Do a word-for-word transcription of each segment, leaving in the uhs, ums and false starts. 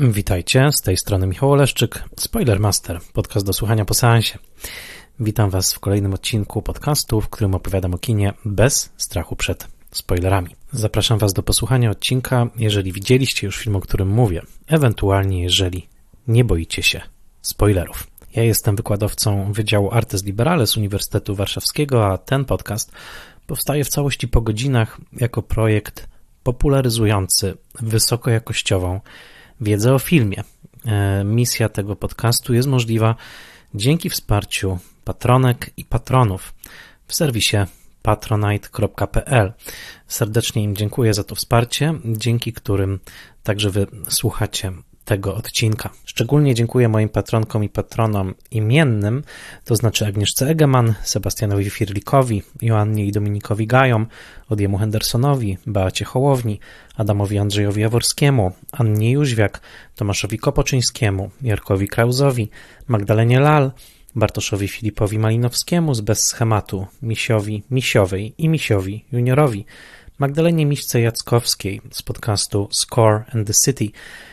Witajcie, z tej strony Michał Oleszczyk, Spoilermaster, podcast do słuchania po seansie. Witam Was w kolejnym odcinku podcastu, w którym opowiadam o kinie bez strachu przed spoilerami. Zapraszam Was do posłuchania odcinka, jeżeli widzieliście już film, o którym mówię, ewentualnie jeżeli nie boicie się spoilerów. Ja jestem wykładowcą Wydziału Artes Liberales Uniwersytetu Warszawskiego, a ten podcast powstaje w całości po godzinach jako projekt popularyzujący wysokojakościową wiedzę o filmie. Misja tego podcastu jest możliwa dzięki wsparciu patronek i patronów w serwisie patronite kropka p l. Serdecznie im dziękuję za to wsparcie, dzięki którym także Wy słuchacie tego odcinka. Szczególnie dziękuję moim patronkom i patronom imiennym, to znaczy Agnieszce Egeman, Sebastianowi Firlikowi, Joannie i Dominikowi Gajom, Odiemu Hendersonowi, Beacie Hołowni, Adamowi Andrzejowi Jaworskiemu, Annie Jóźwiak, Tomaszowi Kopoczyńskiemu, Jarkowi Krauzowi, Magdalenie Lal, Bartoszowi Filipowi Malinowskiemu z Bez Schematu, Misiowi Misiowej i Misiowi Juniorowi, Magdalenie Miśce Jackowskiej z podcastu Score and the City,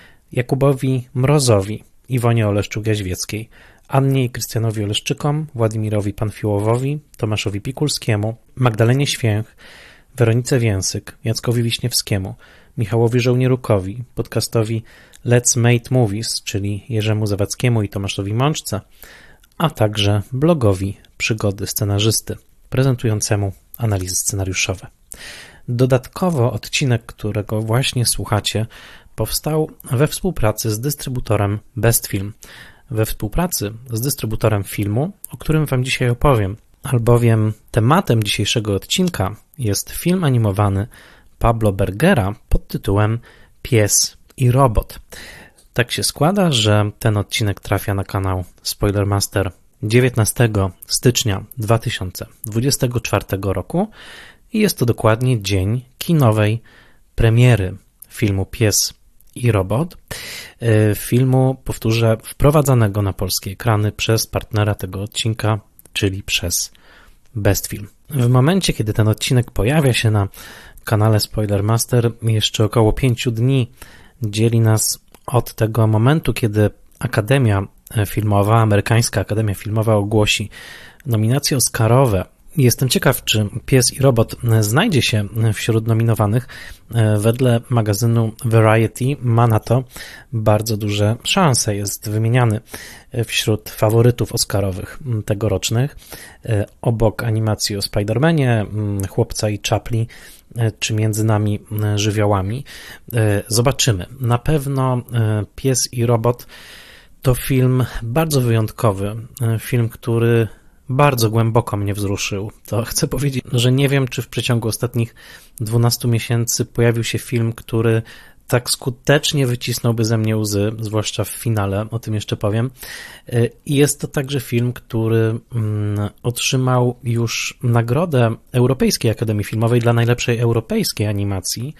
Jakubowi Mrozowi, Iwonie Oleszczuk-Jaźwieckiej, Annie i Krystianowi Oleszczykom, Władimirowi Panfiłowowi, Tomaszowi Pikulskiemu, Magdalenie Święch, Weronice Więsyk, Jackowi Wiśniewskiemu, Michałowi Żołnierukowi, podcastowi Let's Make Movies, czyli Jerzemu Zawadzkiemu i Tomaszowi Mączce, a także blogowi Przygody Scenarzysty, prezentującemu analizy scenariuszowe. Dodatkowo odcinek, którego właśnie słuchacie, powstał we współpracy z dystrybutorem Bestfilm, we współpracy z dystrybutorem filmu, o którym Wam dzisiaj opowiem, albowiem tematem dzisiejszego odcinka jest film animowany Pablo Bergera pod tytułem Pies i robot. Tak się składa, że ten odcinek trafia na kanał Spoilermaster dziewiętnastego stycznia dwa tysiące dwudziestego czwartego roku i jest to dokładnie dzień kinowej premiery filmu Pies i robot, filmu, powtórzę, wprowadzanego na polskie ekrany przez partnera tego odcinka, czyli przez Bestfilm. W momencie, kiedy ten odcinek pojawia się na kanale Spoilermaster, jeszcze około pięciu dni dzieli nas od tego momentu, kiedy Akademia Filmowa, Amerykańska Akademia Filmowa ogłosi nominacje oscarowe. Jestem ciekaw, czy Pies i robot znajdzie się wśród nominowanych. Wedle magazynu Variety ma na to bardzo duże szanse. Jest wymieniany wśród faworytów oscarowych tegorocznych. Obok animacji o Spider-Manie, Chłopca i Czapli, czy Między nami żywiołami. Zobaczymy. Na pewno Pies i robot to film bardzo wyjątkowy. Film, który bardzo głęboko mnie wzruszył. To chcę powiedzieć, że nie wiem, czy w przeciągu ostatnich dwunastu miesięcy pojawił się film, który tak skutecznie wycisnąłby ze mnie łzy, zwłaszcza w finale, o tym jeszcze powiem. I jest to także film, który otrzymał już nagrodę Europejskiej Akademii Filmowej dla najlepszej europejskiej animacji,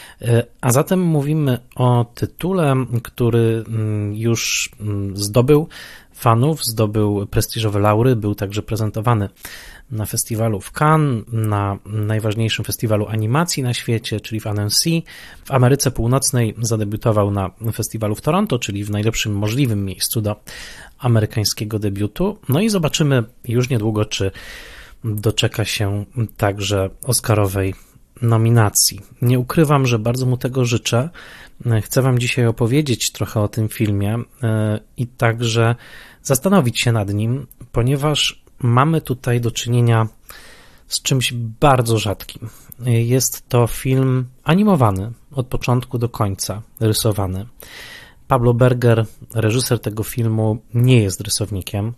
a zatem mówimy o tytule, który już zdobył fanów, zdobył prestiżowe laury, był także prezentowany na festiwalu w Cannes, na najważniejszym festiwalu animacji na świecie, czyli w Annecy. W Ameryce Północnej zadebiutował na festiwalu w Toronto, czyli w najlepszym możliwym miejscu do amerykańskiego debiutu. No i zobaczymy już niedługo, czy doczeka się także oscarowej nominacji. Nie ukrywam, że bardzo mu tego życzę. Chcę Wam dzisiaj opowiedzieć trochę o tym filmie i także zastanowić się nad nim, ponieważ mamy tutaj do czynienia z czymś bardzo rzadkim. Jest to film animowany od początku do końca, rysowany. Pablo Berger, reżyser tego filmu, nie jest rysownikiem.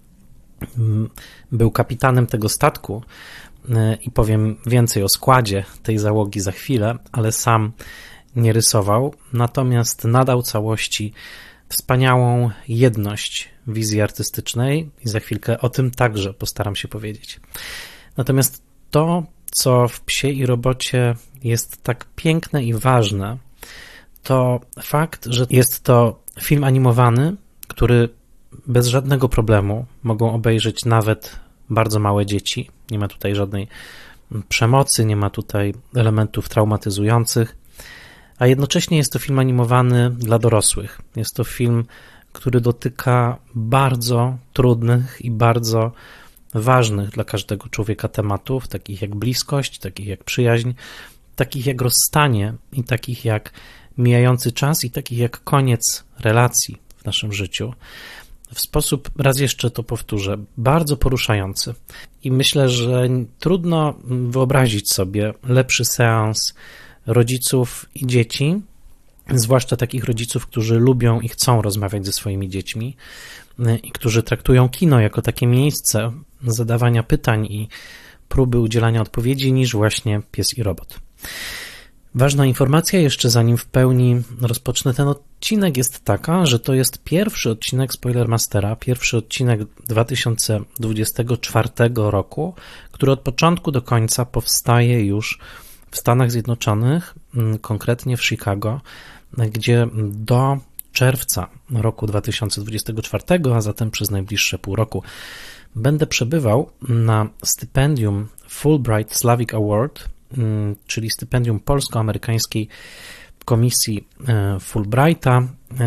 Był kapitanem tego statku i powiem więcej o składzie tej załogi za chwilę, ale sam nie rysował, natomiast nadał całości wspaniałą jedność wizji artystycznej i za chwilkę o tym także postaram się powiedzieć. Natomiast to, co w Psie i robocie jest tak piękne i ważne, to fakt, że jest to film animowany, który bez żadnego problemu mogą obejrzeć nawet bardzo małe dzieci. Nie ma tutaj żadnej przemocy, nie ma tutaj elementów traumatyzujących, a jednocześnie jest to film animowany dla dorosłych. Jest to film, który dotyka bardzo trudnych i bardzo ważnych dla każdego człowieka tematów, takich jak bliskość, takich jak przyjaźń, takich jak rozstanie i takich jak mijający czas i takich jak koniec relacji w naszym życiu. W sposób, raz jeszcze to powtórzę, bardzo poruszający. I myślę, że trudno wyobrazić sobie lepszy seans rodziców i dzieci, zwłaszcza takich rodziców, którzy lubią i chcą rozmawiać ze swoimi dziećmi i którzy traktują kino jako takie miejsce zadawania pytań i próby udzielania odpowiedzi, niż właśnie Pies i robot. Ważna informacja jeszcze, zanim w pełni rozpocznę ten odcinek, jest taka, że to jest pierwszy odcinek Spoilermastera, pierwszy odcinek dwa tysiące dwudziestego czwartego roku, który od początku do końca powstaje już w Stanach Zjednoczonych, konkretnie w Chicago, gdzie do czerwca roku dwa tysiące dwudziestego czwartego, a zatem przez najbliższe pół roku, będę przebywał na stypendium Fulbright Slavic Award, czyli stypendium polsko-amerykańskiej komisji Fulbrighta,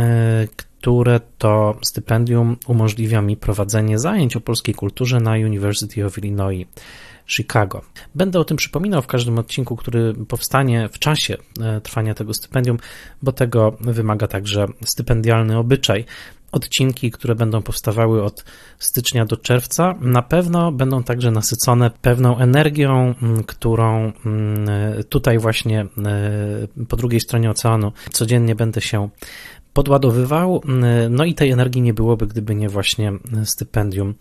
które to stypendium umożliwia mi prowadzenie zajęć o polskiej kulturze na University of Illinois Chicago. Będę o tym przypominał w każdym odcinku, który powstanie w czasie trwania tego stypendium, bo tego wymaga także stypendialny obyczaj. Odcinki, które będą powstawały od stycznia do czerwca, na pewno będą także nasycone pewną energią, którą tutaj właśnie po drugiej stronie oceanu codziennie będę się podładowywał. No i tej energii nie byłoby, gdyby nie właśnie stypendium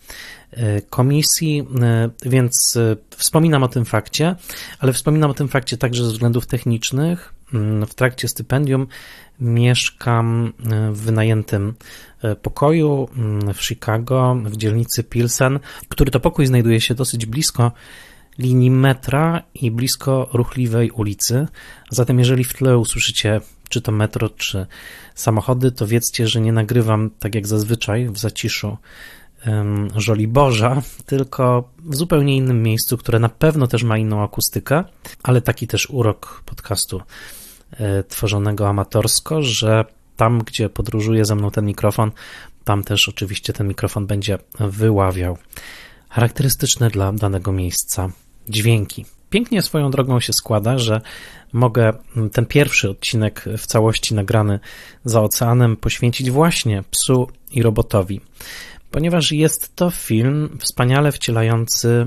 komisji, więc wspominam o tym fakcie, ale wspominam o tym fakcie także ze względów technicznych. W trakcie stypendium mieszkam w wynajętym pokoju w Chicago, w dzielnicy Pilsen, który to pokój znajduje się dosyć blisko linii metra i blisko ruchliwej ulicy. Zatem jeżeli w tle usłyszycie czy to metro, czy samochody, to wiedzcie, że nie nagrywam tak jak zazwyczaj w zaciszu Żoliborza, tylko w zupełnie innym miejscu, które na pewno też ma inną akustykę, ale taki też urok podcastu tworzonego amatorsko, że tam, gdzie podróżuje ze mną ten mikrofon, tam też oczywiście ten mikrofon będzie wyławiał charakterystyczne dla danego miejsca dźwięki. Pięknie swoją drogą się składa, że mogę ten pierwszy odcinek w całości nagrany za oceanem poświęcić właśnie Psu i robotowi, ponieważ jest to film wspaniale wcielający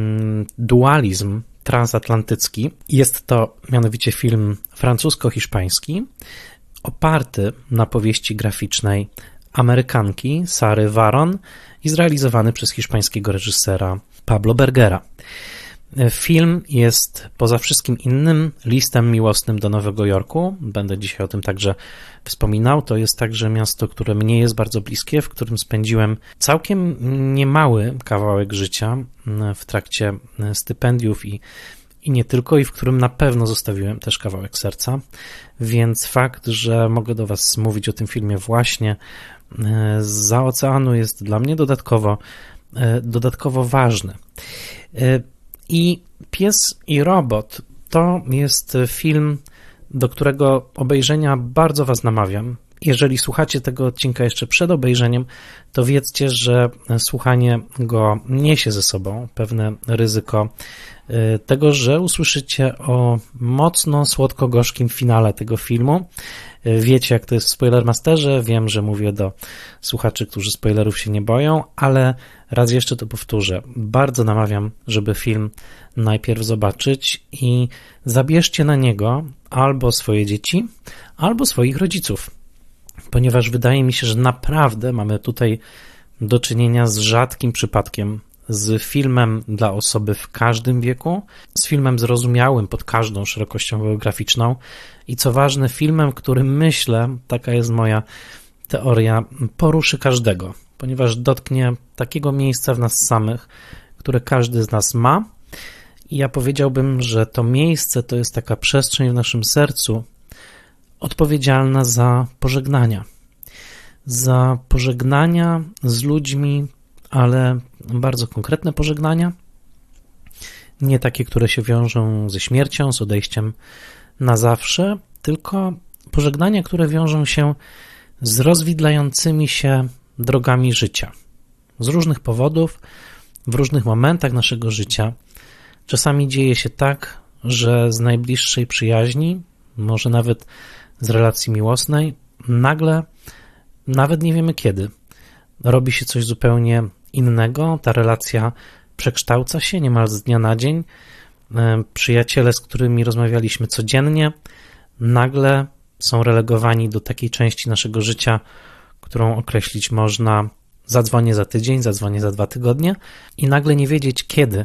dualizm transatlantycki. Jest to mianowicie film francusko-hiszpański, oparty na powieści graficznej Amerykanki Sary Varon i zrealizowany przez hiszpańskiego reżysera Pablo Bergera. Film jest poza wszystkim innym listem miłosnym do Nowego Jorku. Będę dzisiaj o tym także wspominał. To jest także miasto, które mnie jest bardzo bliskie, w którym spędziłem całkiem niemały kawałek życia w trakcie stypendiów i, i nie tylko, i w którym na pewno zostawiłem też kawałek serca. Więc fakt, że mogę do Was mówić o tym filmie właśnie zza oceanu, jest dla mnie dodatkowo, dodatkowo ważny. I Pies i robot to jest film, do którego obejrzenia bardzo Was namawiam. Jeżeli słuchacie tego odcinka jeszcze przed obejrzeniem, to wiedzcie, że słuchanie go niesie ze sobą pewne ryzyko tego, że usłyszycie o mocno słodko-gorzkim finale tego filmu. Wiecie, jak to jest w Spoilermasterze, wiem, że mówię do słuchaczy, którzy spoilerów się nie boją, ale raz jeszcze to powtórzę. Bardzo namawiam, żeby film najpierw zobaczyć i zabierzcie na niego albo swoje dzieci, albo swoich rodziców, ponieważ wydaje mi się, że naprawdę mamy tutaj do czynienia z rzadkim przypadkiem, z filmem dla osoby w każdym wieku, z filmem zrozumiałym pod każdą szerokością geograficzną i co ważne, filmem, który myślę, taka jest moja teoria, poruszy każdego, ponieważ dotknie takiego miejsca w nas samych, które każdy z nas ma. I ja powiedziałbym, że to miejsce to jest taka przestrzeń w naszym sercu odpowiedzialna za pożegnania. Za pożegnania z ludźmi, ale bardzo konkretne pożegnania. Nie takie, które się wiążą ze śmiercią, z odejściem na zawsze, tylko pożegnania, które wiążą się z rozwidlającymi się drogami życia. Z różnych powodów, w różnych momentach naszego życia. Czasami dzieje się tak, że z najbliższej przyjaźni, może nawet z relacji miłosnej, nagle, nawet nie wiemy kiedy, robi się coś zupełnie innego, ta relacja przekształca się niemal z dnia na dzień. Przyjaciele, z którymi rozmawialiśmy codziennie, nagle są relegowani do takiej części naszego życia, którą określić można: zadzwonię za tydzień, zadzwonię za dwa tygodnie, i nagle nie wiedzieć kiedy.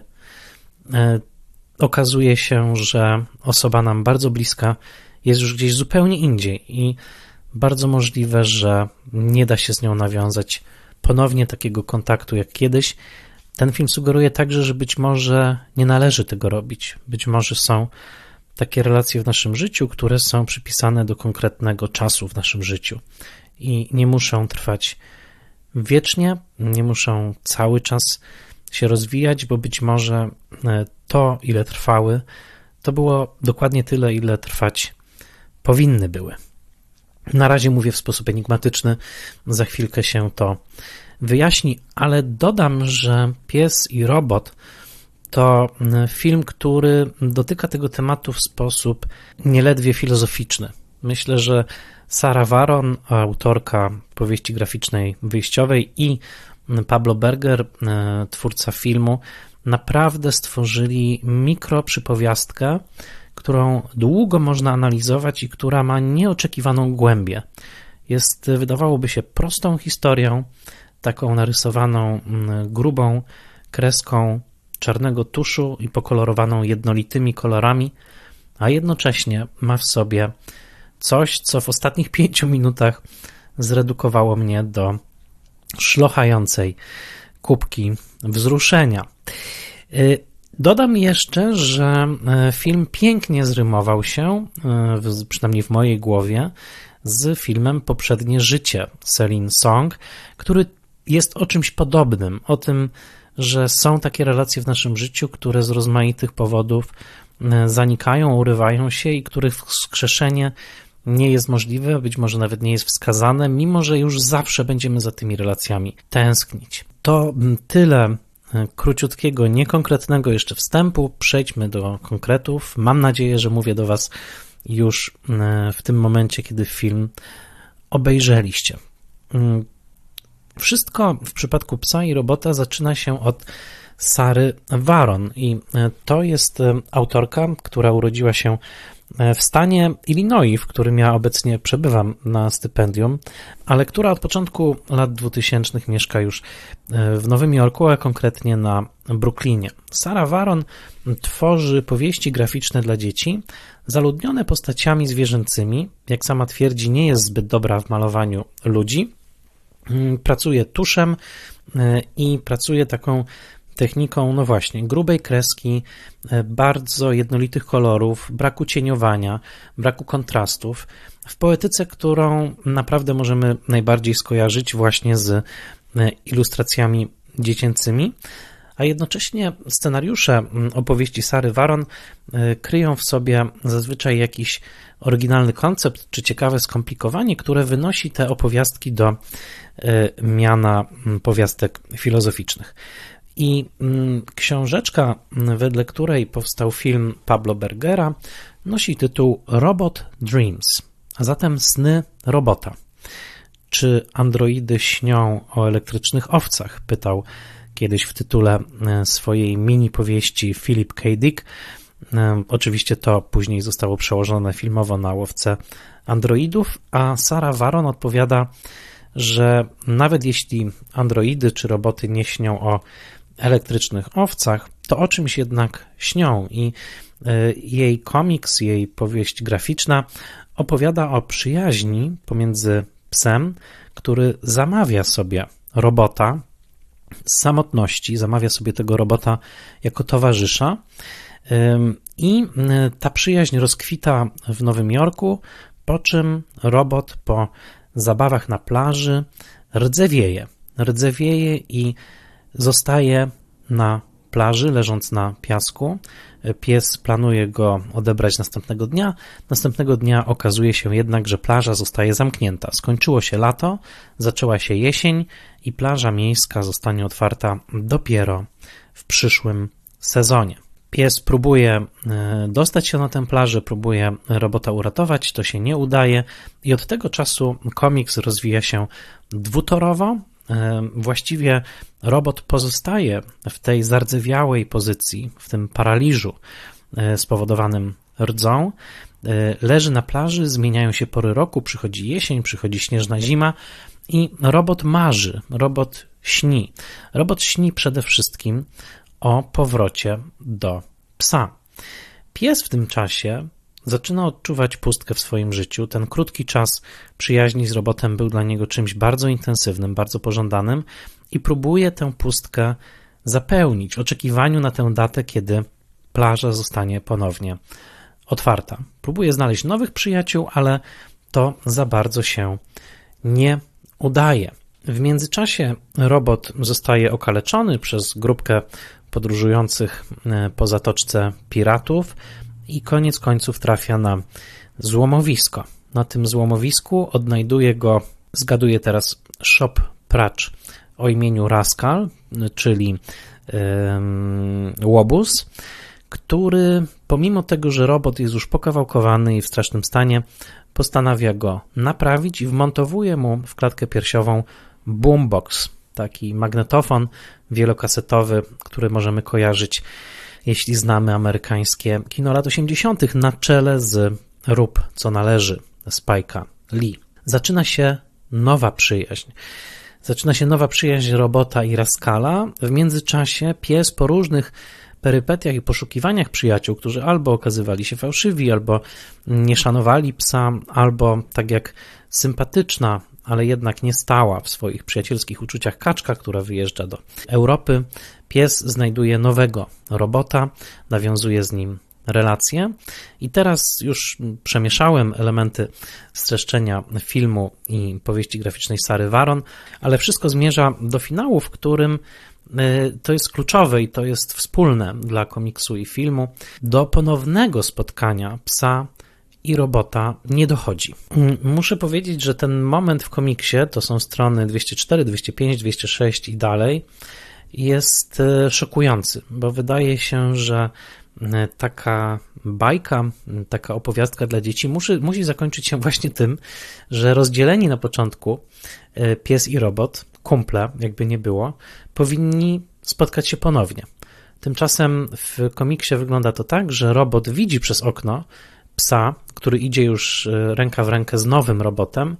Okazuje się, że osoba nam bardzo bliska jest już gdzieś zupełnie indziej i bardzo możliwe, że nie da się z nią nawiązać ponownie takiego kontaktu jak kiedyś. Ten film sugeruje także, że być może nie należy tego robić. Być może są takie relacje w naszym życiu, które są przypisane do konkretnego czasu w naszym życiu i nie muszą trwać wiecznie, nie muszą cały czas się rozwijać, bo być może to, ile trwały, to było dokładnie tyle, ile trwać powinny były. Na razie mówię w sposób enigmatyczny, za chwilkę się to wyjaśni, ale dodam, że Pies i robot to film, który dotyka tego tematu w sposób nieledwie filozoficzny. Myślę, że Sarah Varon, autorka powieści graficznej wyjściowej, i Pablo Berger, twórca filmu, naprawdę stworzyli mikroprzypowiastkę, którą długo można analizować i która ma nieoczekiwaną głębię. Jest, wydawałoby się, prostą historią, taką narysowaną grubą kreską czarnego tuszu i pokolorowaną jednolitymi kolorami, a jednocześnie ma w sobie coś, co w ostatnich pięciu minutach zredukowało mnie do szlochającej kubki wzruszenia. Dodam jeszcze, że film pięknie zrymował się, przynajmniej w mojej głowie, z filmem Poprzednie życie Celine Song, który jest o czymś podobnym, o tym, że są takie relacje w naszym życiu, które z rozmaitych powodów zanikają, urywają się i których wskrzeszenie nie jest możliwe, być może nawet nie jest wskazane, mimo że już zawsze będziemy za tymi relacjami tęsknić. To tyle króciutkiego, niekonkretnego jeszcze wstępu. Przejdźmy do konkretów. Mam nadzieję, że mówię do Was już w tym momencie, kiedy film obejrzeliście. Wszystko w przypadku Psa i robota zaczyna się od Sary Varon i to jest autorka, która urodziła się w stanie Illinois, w którym ja obecnie przebywam na stypendium, ale która od początku lat dwutysięcznych mieszka już w Nowym Jorku, a konkretnie na Brooklynie. Sarah Varon tworzy powieści graficzne dla dzieci, zaludnione postaciami zwierzęcymi. Jak sama twierdzi, nie jest zbyt dobra w malowaniu ludzi. Pracuje tuszem i pracuje taką techniką, no właśnie, grubej kreski, bardzo jednolitych kolorów, braku cieniowania, braku kontrastów, w poetyce, którą naprawdę możemy najbardziej skojarzyć właśnie z ilustracjami dziecięcymi, a jednocześnie scenariusze opowieści Sary Varon kryją w sobie zazwyczaj jakiś oryginalny koncept czy ciekawe skomplikowanie, które wynosi te opowiastki do miana powiastek filozoficznych. I książeczka, wedle której powstał film Pablo Bergera, nosi tytuł Robot Dreams, a zatem sny robota. Czy androidy śnią o elektrycznych owcach? Pytał kiedyś w tytule swojej mini powieści Philip K. Dick. Oczywiście to później zostało przełożone filmowo na łowcę androidów, a Sarah Varon odpowiada, że nawet jeśli androidy czy roboty nie śnią o elektrycznych owcach, to o czymś jednak śnią i jej komiks, jej powieść graficzna opowiada o przyjaźni pomiędzy psem, który zamawia sobie robota z samotności, zamawia sobie tego robota jako towarzysza i ta przyjaźń rozkwita w Nowym Jorku, po czym robot po zabawach na plaży rdzewieje. Rdzewieje i zostaje na plaży, leżąc na piasku. Pies planuje go odebrać następnego dnia. Następnego dnia okazuje się jednak, że plaża zostaje zamknięta. Skończyło się lato, zaczęła się jesień i plaża miejska zostanie otwarta dopiero w przyszłym sezonie. Pies próbuje dostać się na tę plażę, próbuje robota uratować, to się nie udaje i od tego czasu komiks rozwija się dwutorowo. Właściwie robot pozostaje w tej zardzewiałej pozycji, w tym paraliżu spowodowanym rdzą. Leży na plaży, zmieniają się pory roku, przychodzi jesień, przychodzi śnieżna zima i robot marzy, robot śni. Robot śni przede wszystkim o powrocie do psa. Pies w tym czasie zaczyna odczuwać pustkę w swoim życiu. Ten krótki czas przyjaźni z robotem był dla niego czymś bardzo intensywnym, bardzo pożądanym i próbuje tę pustkę zapełnić w oczekiwaniu na tę datę, kiedy plaża zostanie ponownie otwarta. Próbuje znaleźć nowych przyjaciół, ale to za bardzo się nie udaje. W międzyczasie robot zostaje okaleczony przez grupkę podróżujących po zatoczce piratów i koniec końców trafia na złomowisko. Na tym złomowisku odnajduje go, zgaduję teraz, shop pracz o imieniu Rascal, czyli yy, łobuz, który pomimo tego, że robot jest już pokawałkowany i w strasznym stanie, postanawia go naprawić i wmontowuje mu w klatkę piersiową boombox, taki magnetofon wielokasetowy, który możemy kojarzyć, jeśli znamy amerykańskie kino lat osiemdziesiątych, na czele z Rób co należy Spike'a Lee. Zaczyna się nowa przyjaźń. Zaczyna się nowa przyjaźń robota i Rascala. W międzyczasie pies po różnych perypetiach i poszukiwaniach przyjaciół, którzy albo okazywali się fałszywi, albo nie szanowali psa, albo tak jak sympatyczna, ale jednak nie stała w swoich przyjacielskich uczuciach kaczka, która wyjeżdża do Europy, pies znajduje nowego robota, nawiązuje z nim relacje i teraz już przemieszałem elementy streszczenia filmu i powieści graficznej Sary Varon, ale wszystko zmierza do finału, w którym to jest kluczowe i to jest wspólne dla komiksu i filmu. Do ponownego spotkania psa i robota nie dochodzi. Muszę powiedzieć, że ten moment w komiksie, to są strony dwieście cztery, dwieście pięć, dwieście sześć i dalej, jest szokujący, bo wydaje się, że taka bajka, taka opowiastka dla dzieci musi, musi zakończyć się właśnie tym, że rozdzieleni na początku pies i robot, kumple, jakby nie było, powinni spotkać się ponownie. Tymczasem w komiksie wygląda to tak, że robot widzi przez okno psa, który idzie już ręka w rękę z nowym robotem,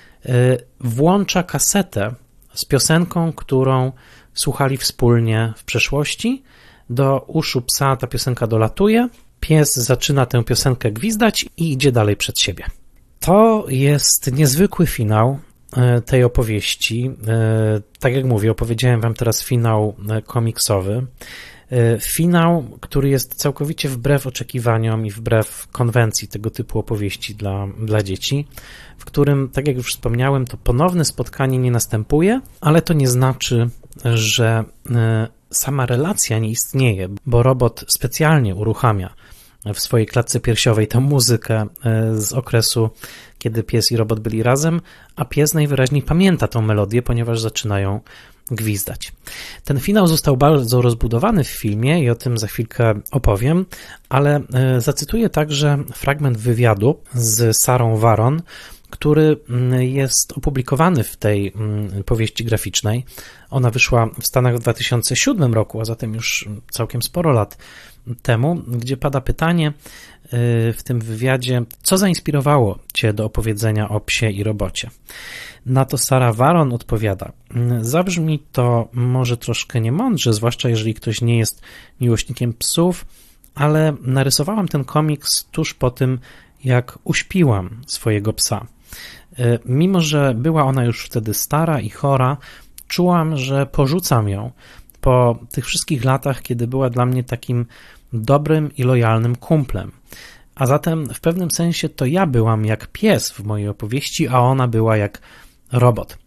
włącza kasetę z piosenką, którą słuchali wspólnie w przeszłości. Do uszu psa ta piosenka dolatuje, pies zaczyna tę piosenkę gwizdać i idzie dalej przed siebie. To jest niezwykły finał tej opowieści. Tak jak mówię, opowiedziałem wam teraz finał komiksowy. Finał, który jest całkowicie wbrew oczekiwaniom i wbrew konwencji tego typu opowieści dla, dla dzieci, w którym, tak jak już wspomniałem, to ponowne spotkanie nie następuje, ale to nie znaczy, że sama relacja nie istnieje, bo robot specjalnie uruchamia w swojej klatce piersiowej tę muzykę z okresu, kiedy pies i robot byli razem, a pies najwyraźniej pamięta tę melodię, ponieważ zaczynają gwizdać. Ten finał został bardzo rozbudowany w filmie i o tym za chwilkę opowiem, ale zacytuję także fragment wywiadu z Sarą Varon, który jest opublikowany w tej powieści graficznej. Ona wyszła w Stanach w dwa tysiące siódmym roku, a zatem już całkiem sporo lat temu, gdzie pada pytanie w tym wywiadzie, co zainspirowało Cię do opowiedzenia o psie i robocie. Na to Sara Varon odpowiada: zabrzmi to może troszkę niemądrze, zwłaszcza jeżeli ktoś nie jest miłośnikiem psów, ale narysowałam ten komiks tuż po tym, jak uśpiłam swojego psa. Mimo że była ona już wtedy stara i chora, czułam, że porzucam ją po tych wszystkich latach, kiedy była dla mnie takim dobrym i lojalnym kumplem. A zatem w pewnym sensie to ja byłam jak pies w mojej opowieści, a ona była jak robot.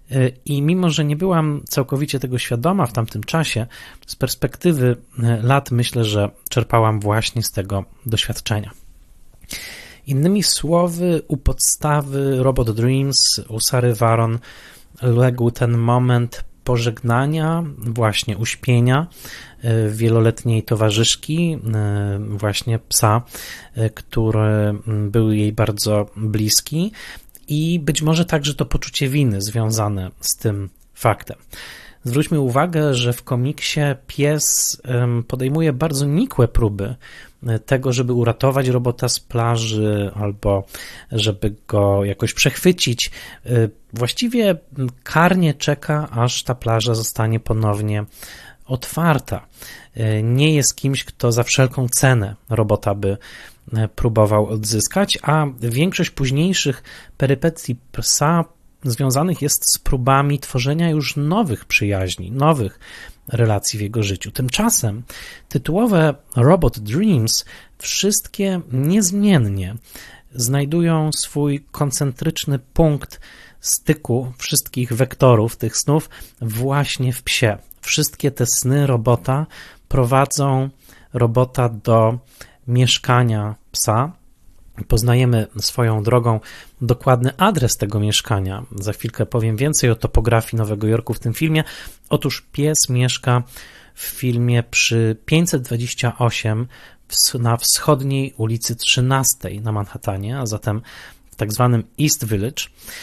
I mimo, że nie byłam całkowicie tego świadoma w tamtym czasie, z perspektywy lat myślę, że czerpałam właśnie z tego doświadczenia. Innymi słowy, u podstawy Robot Dreams, u Sary Varon legł ten moment pożegnania, właśnie uśpienia wieloletniej towarzyszki, właśnie psa, który był jej bardzo bliski i być może także to poczucie winy związane z tym faktem. Zwróćmy uwagę, że w komiksie pies podejmuje bardzo nikłe próby tego, żeby uratować robota z plaży albo żeby go jakoś przechwycić. Właściwie karnie czeka, aż ta plaża zostanie ponownie otwarta. Nie jest kimś, kto za wszelką cenę robota by próbował odzyskać, a większość późniejszych perypetii psa związanych jest z próbami tworzenia już nowych przyjaźni, nowych relacji w jego życiu. Tymczasem tytułowe Robot Dreams wszystkie niezmiennie znajdują swój koncentryczny punkt styku wszystkich wektorów tych snów właśnie w psie. Wszystkie te sny robota prowadzą robota do mieszkania psa. Poznajemy swoją drogą dokładny adres tego mieszkania. Za chwilkę powiem więcej o topografii Nowego Jorku w tym filmie. Otóż pies mieszka w filmie przy pięćset dwadzieścia osiem na wschodniej ulicy trzynastej na Manhattanie, a zatem w tak zwanym East Village.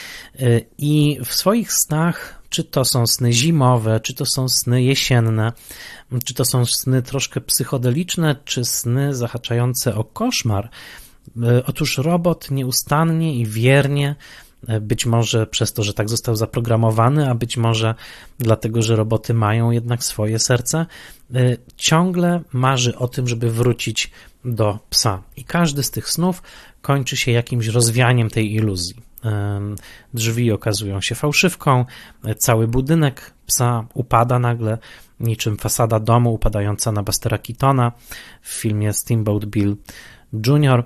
I w swoich snach, czy to są sny zimowe, czy to są sny jesienne, czy to są sny troszkę psychodeliczne, czy sny zahaczające o koszmar, otóż robot nieustannie i wiernie, być może przez to, że tak został zaprogramowany, a być może dlatego, że roboty mają jednak swoje serce, ciągle marzy o tym, żeby wrócić do psa. I każdy z tych snów kończy się jakimś rozwianiem tej iluzji. Drzwi okazują się fałszywką, cały budynek psa upada nagle, niczym fasada domu upadająca na Bustera Keatona w filmie Steamboat Bill junior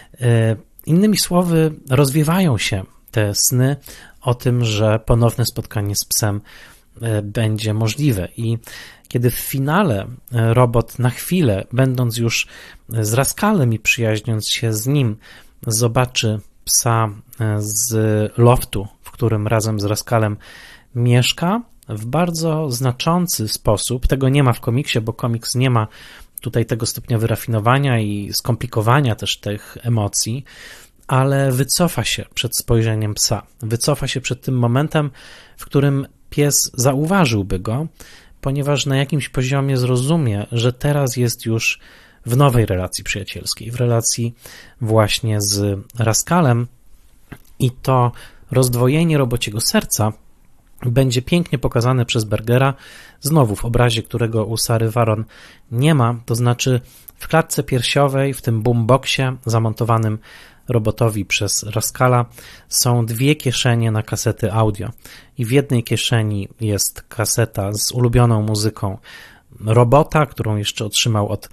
Innymi słowy, rozwiewają się te sny o tym, że ponowne spotkanie z psem będzie możliwe. I kiedy w finale robot na chwilę, będąc już z Rascalem i przyjaźniąc się z nim, zobaczy psa z loftu, w którym razem z Rascalem mieszka, w bardzo znaczący sposób, tego nie ma w komiksie, bo komiks nie ma tutaj tego stopnia wyrafinowania i skomplikowania też tych emocji, ale wycofa się przed spojrzeniem psa. Wycofa się przed tym momentem, w którym pies zauważyłby go, ponieważ na jakimś poziomie zrozumie, że teraz jest już w nowej relacji przyjacielskiej, w relacji właśnie z Rascalem i to rozdwojenie robociego serca będzie pięknie pokazane przez Bergera, znowu w obrazie, którego u Sary Varon nie ma, to znaczy w klatce piersiowej, w tym boomboxie zamontowanym robotowi przez Rascala są dwie kieszenie na kasety audio i w jednej kieszeni jest kaseta z ulubioną muzyką robota, którą jeszcze otrzymał od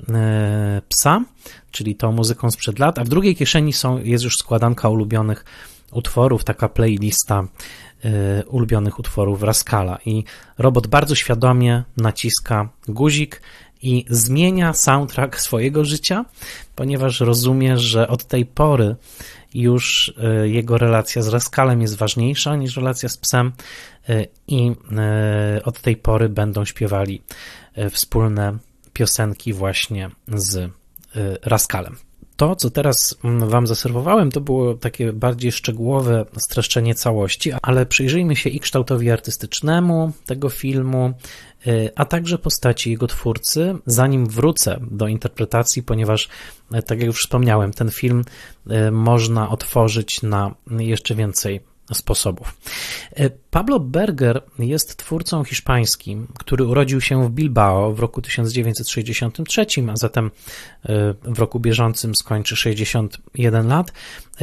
e, psa, czyli tą muzyką sprzed lat, a w drugiej kieszeni są, jest już składanka ulubionych utworów, taka playlista y, ulubionych utworów Rascala i robot bardzo świadomie naciska guzik i zmienia soundtrack swojego życia, ponieważ rozumie, że od tej pory już y, jego relacja z Rascalem jest ważniejsza niż relacja z psem y, i y, od tej pory będą śpiewali y, wspólne piosenki właśnie z y, Rascalem. To, co teraz wam zaserwowałem, to było takie bardziej szczegółowe streszczenie całości, ale przyjrzyjmy się i kształtowi artystycznemu tego filmu, a także postaci jego twórcy, zanim wrócę do interpretacji, ponieważ, tak jak już wspomniałem, ten film można otworzyć na jeszcze więcej sposobów. Pablo Berger jest twórcą hiszpańskim, który urodził się w Bilbao w roku tysiąc dziewięćset sześćdziesiątym trzecim, a zatem w roku bieżącym skończy sześćdziesiąt jeden lat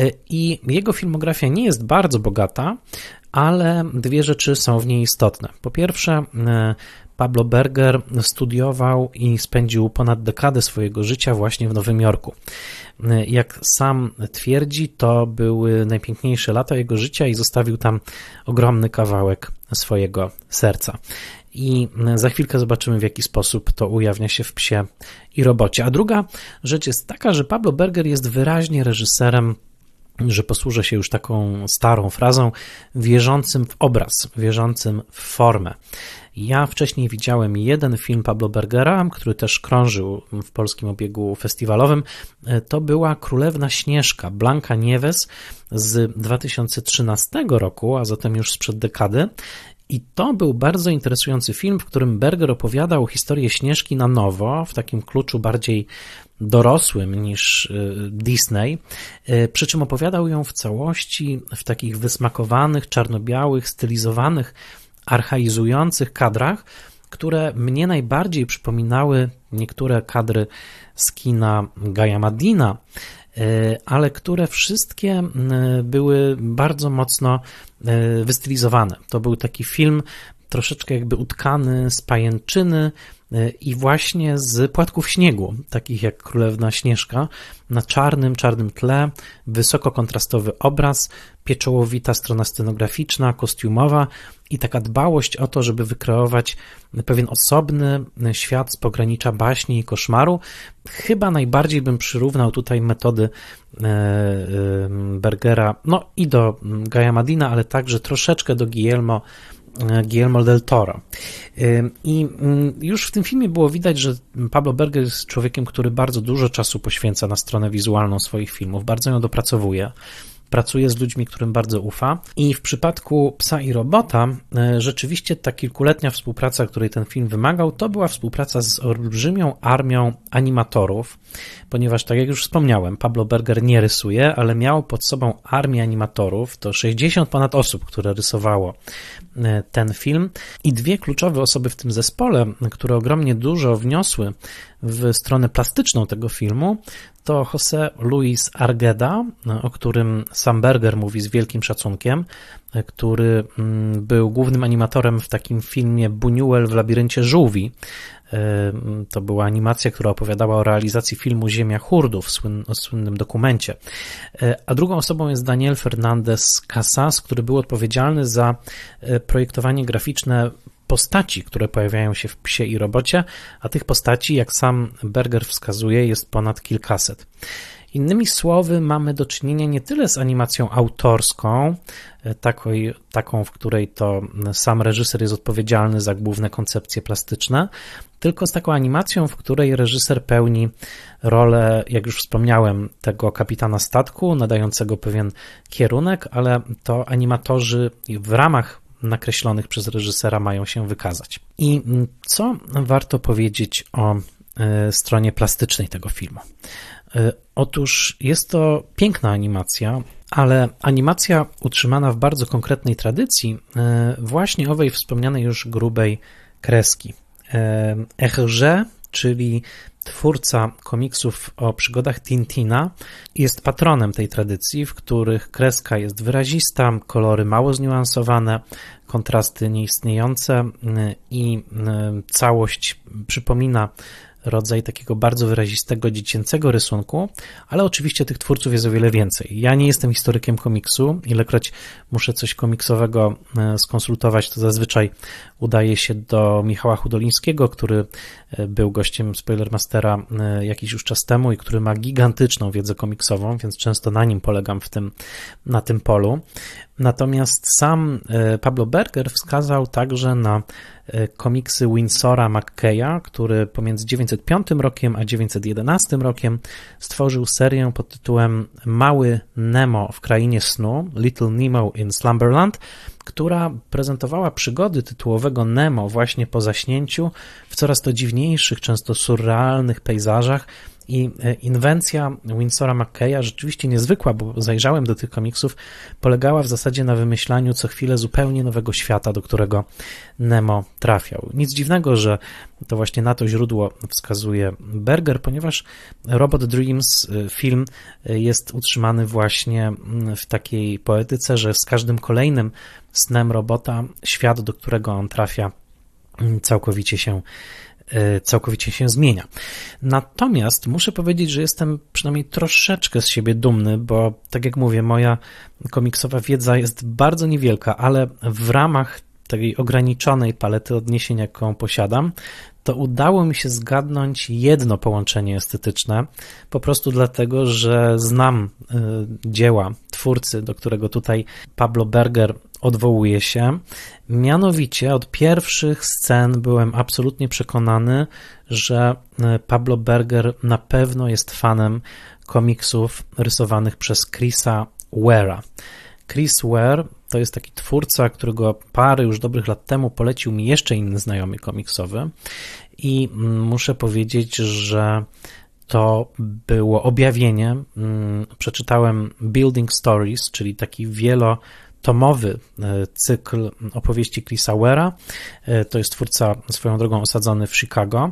i jego filmografia nie jest bardzo bogata, ale dwie rzeczy są w niej istotne. Po pierwsze, Pablo Berger studiował i spędził ponad dekadę swojego życia właśnie w Nowym Jorku. Jak sam twierdzi, to były najpiękniejsze lata jego życia i zostawił tam ogromny kawałek swojego serca. I za chwilkę zobaczymy, w jaki sposób to ujawnia się w Psie i Robocie. A druga rzecz jest taka, że Pablo Berger jest wyraźnie reżyserem, że posłużę się już taką starą frazą, wierzącym w obraz, wierzącym w formę. Ja wcześniej widziałem jeden film Pablo Bergera, który też krążył w polskim obiegu festiwalowym. To była Królewna Śnieżka, Blanca Nieves z dwa tysiące trzynastego roku, a zatem już sprzed dekady. I to był bardzo interesujący film, w którym Berger opowiadał historię Śnieżki na nowo, w takim kluczu bardziej dorosłym niż Disney, przy czym opowiadał ją w całości w takich wysmakowanych, czarno-białych, stylizowanych, archaizujących kadrach, które mnie najbardziej przypominały niektóre kadry z kina Gaja Madina, ale które wszystkie były bardzo mocno wystylizowane. To był taki film troszeczkę jakby utkany z pajęczyny i właśnie z płatków śniegu, takich jak Królewna Śnieżka, na czarnym, czarnym tle, wysoko kontrastowy obraz, pieczołowita strona scenograficzna, kostiumowa i taka dbałość o to, żeby wykreować pewien osobny świat z pogranicza baśni i koszmaru. Chyba najbardziej bym przyrównał tutaj metody Bergera, no i do Gaja Madina, ale także troszeczkę do Guillermo Guillermo del Toro. I już w tym filmie było widać, że Pablo Berger jest człowiekiem, który bardzo dużo czasu poświęca na stronę wizualną swoich filmów, bardzo ją dopracowuje. Pracuje z ludźmi, którym bardzo ufa i w przypadku Psa i Robota rzeczywiście ta kilkuletnia współpraca, której ten film wymagał, to była współpraca z olbrzymią armią animatorów, ponieważ tak jak już wspomniałem, Pablo Berger nie rysuje, ale miał pod sobą armię animatorów, to sześćdziesiąt ponad osób, które rysowało ten film i dwie kluczowe osoby w tym zespole, które ogromnie dużo wniosły w stronę plastyczną tego filmu, to José Luis Argueda, o którym sam Berger mówi z wielkim szacunkiem, który był głównym animatorem w takim filmie Buñuel w labiryncie żółwi. To była animacja, która opowiadała o realizacji filmu Ziemia Hurdów, o słynnym dokumencie. A drugą osobą jest Daniel Fernández Casas, który był odpowiedzialny za projektowanie graficzne postaci, które pojawiają się w Psie i Robocie, a tych postaci, jak sam Berger wskazuje, jest ponad kilkaset. Innymi słowy, mamy do czynienia nie tyle z animacją autorską, taką, taką, w której to sam reżyser jest odpowiedzialny za główne koncepcje plastyczne, tylko z taką animacją, w której reżyser pełni rolę, jak już wspomniałem, tego kapitana statku, nadającego pewien kierunek, ale to animatorzy w ramach nakreślonych przez reżysera mają się wykazać. I co warto powiedzieć o stronie plastycznej tego filmu? Otóż jest to piękna animacja, ale animacja utrzymana w bardzo konkretnej tradycji, właśnie owej wspomnianej już grubej kreski. Hergé, czyli twórca komiksów o przygodach Tintina, jest patronem tej tradycji, w których kreska jest wyrazista, kolory mało zniuansowane, kontrasty nieistniejące i całość przypomina rodzaj takiego bardzo wyrazistego, dziecięcego rysunku, ale oczywiście tych twórców jest o wiele więcej. Ja nie jestem historykiem komiksu, ilekroć muszę coś komiksowego skonsultować, to zazwyczaj udaje się do Michała Hudolińskiego, który był gościem Spoilermastera jakiś już czas temu i który ma gigantyczną wiedzę komiksową, więc często na nim polegam w tym, na tym polu. Natomiast sam Pablo Berger wskazał także na komiksy Winsora McKeya, który pomiędzy dziewięćset piątym rokiem a dziewięćset jedenastym rokiem stworzył serię pod tytułem Mały Nemo w Krainie Snu, Little Nemo in Slumberland, która prezentowała przygody tytułowego Nemo właśnie po zaśnięciu w coraz to dziwniejszych, często surrealnych pejzażach. I inwencja Winsora McKeya, rzeczywiście niezwykła, bo zajrzałem do tych komiksów, polegała w zasadzie na wymyślaniu co chwilę zupełnie nowego świata, do którego Nemo trafiał. Nic dziwnego, że to właśnie na to źródło wskazuje Berger, ponieważ Robot Dreams, film, jest utrzymany właśnie w takiej poetyce, że z każdym kolejnym snem robota świat, do którego on trafia, całkowicie się całkowicie się zmienia. Natomiast muszę powiedzieć, że jestem przynajmniej troszeczkę z siebie dumny, bo tak jak mówię, moja komiksowa wiedza jest bardzo niewielka, ale w ramach tej ograniczonej palety odniesień, jaką posiadam, to udało mi się zgadnąć jedno połączenie estetyczne, po prostu dlatego, że znam y, dzieła twórcy, do którego tutaj Pablo Berger odwołuje się. Mianowicie od pierwszych scen byłem absolutnie przekonany, że Pablo Berger na pewno jest fanem komiksów rysowanych przez Chrisa Ware'a. Chris Ware to jest taki twórca, którego parę już dobrych lat temu polecił mi jeszcze inny znajomy komiksowy i muszę powiedzieć, że to było objawienie. Przeczytałem Building Stories, czyli taki wielotomowy cykl opowieści Chrisa Ware'a. To jest twórca swoją drogą osadzony w Chicago.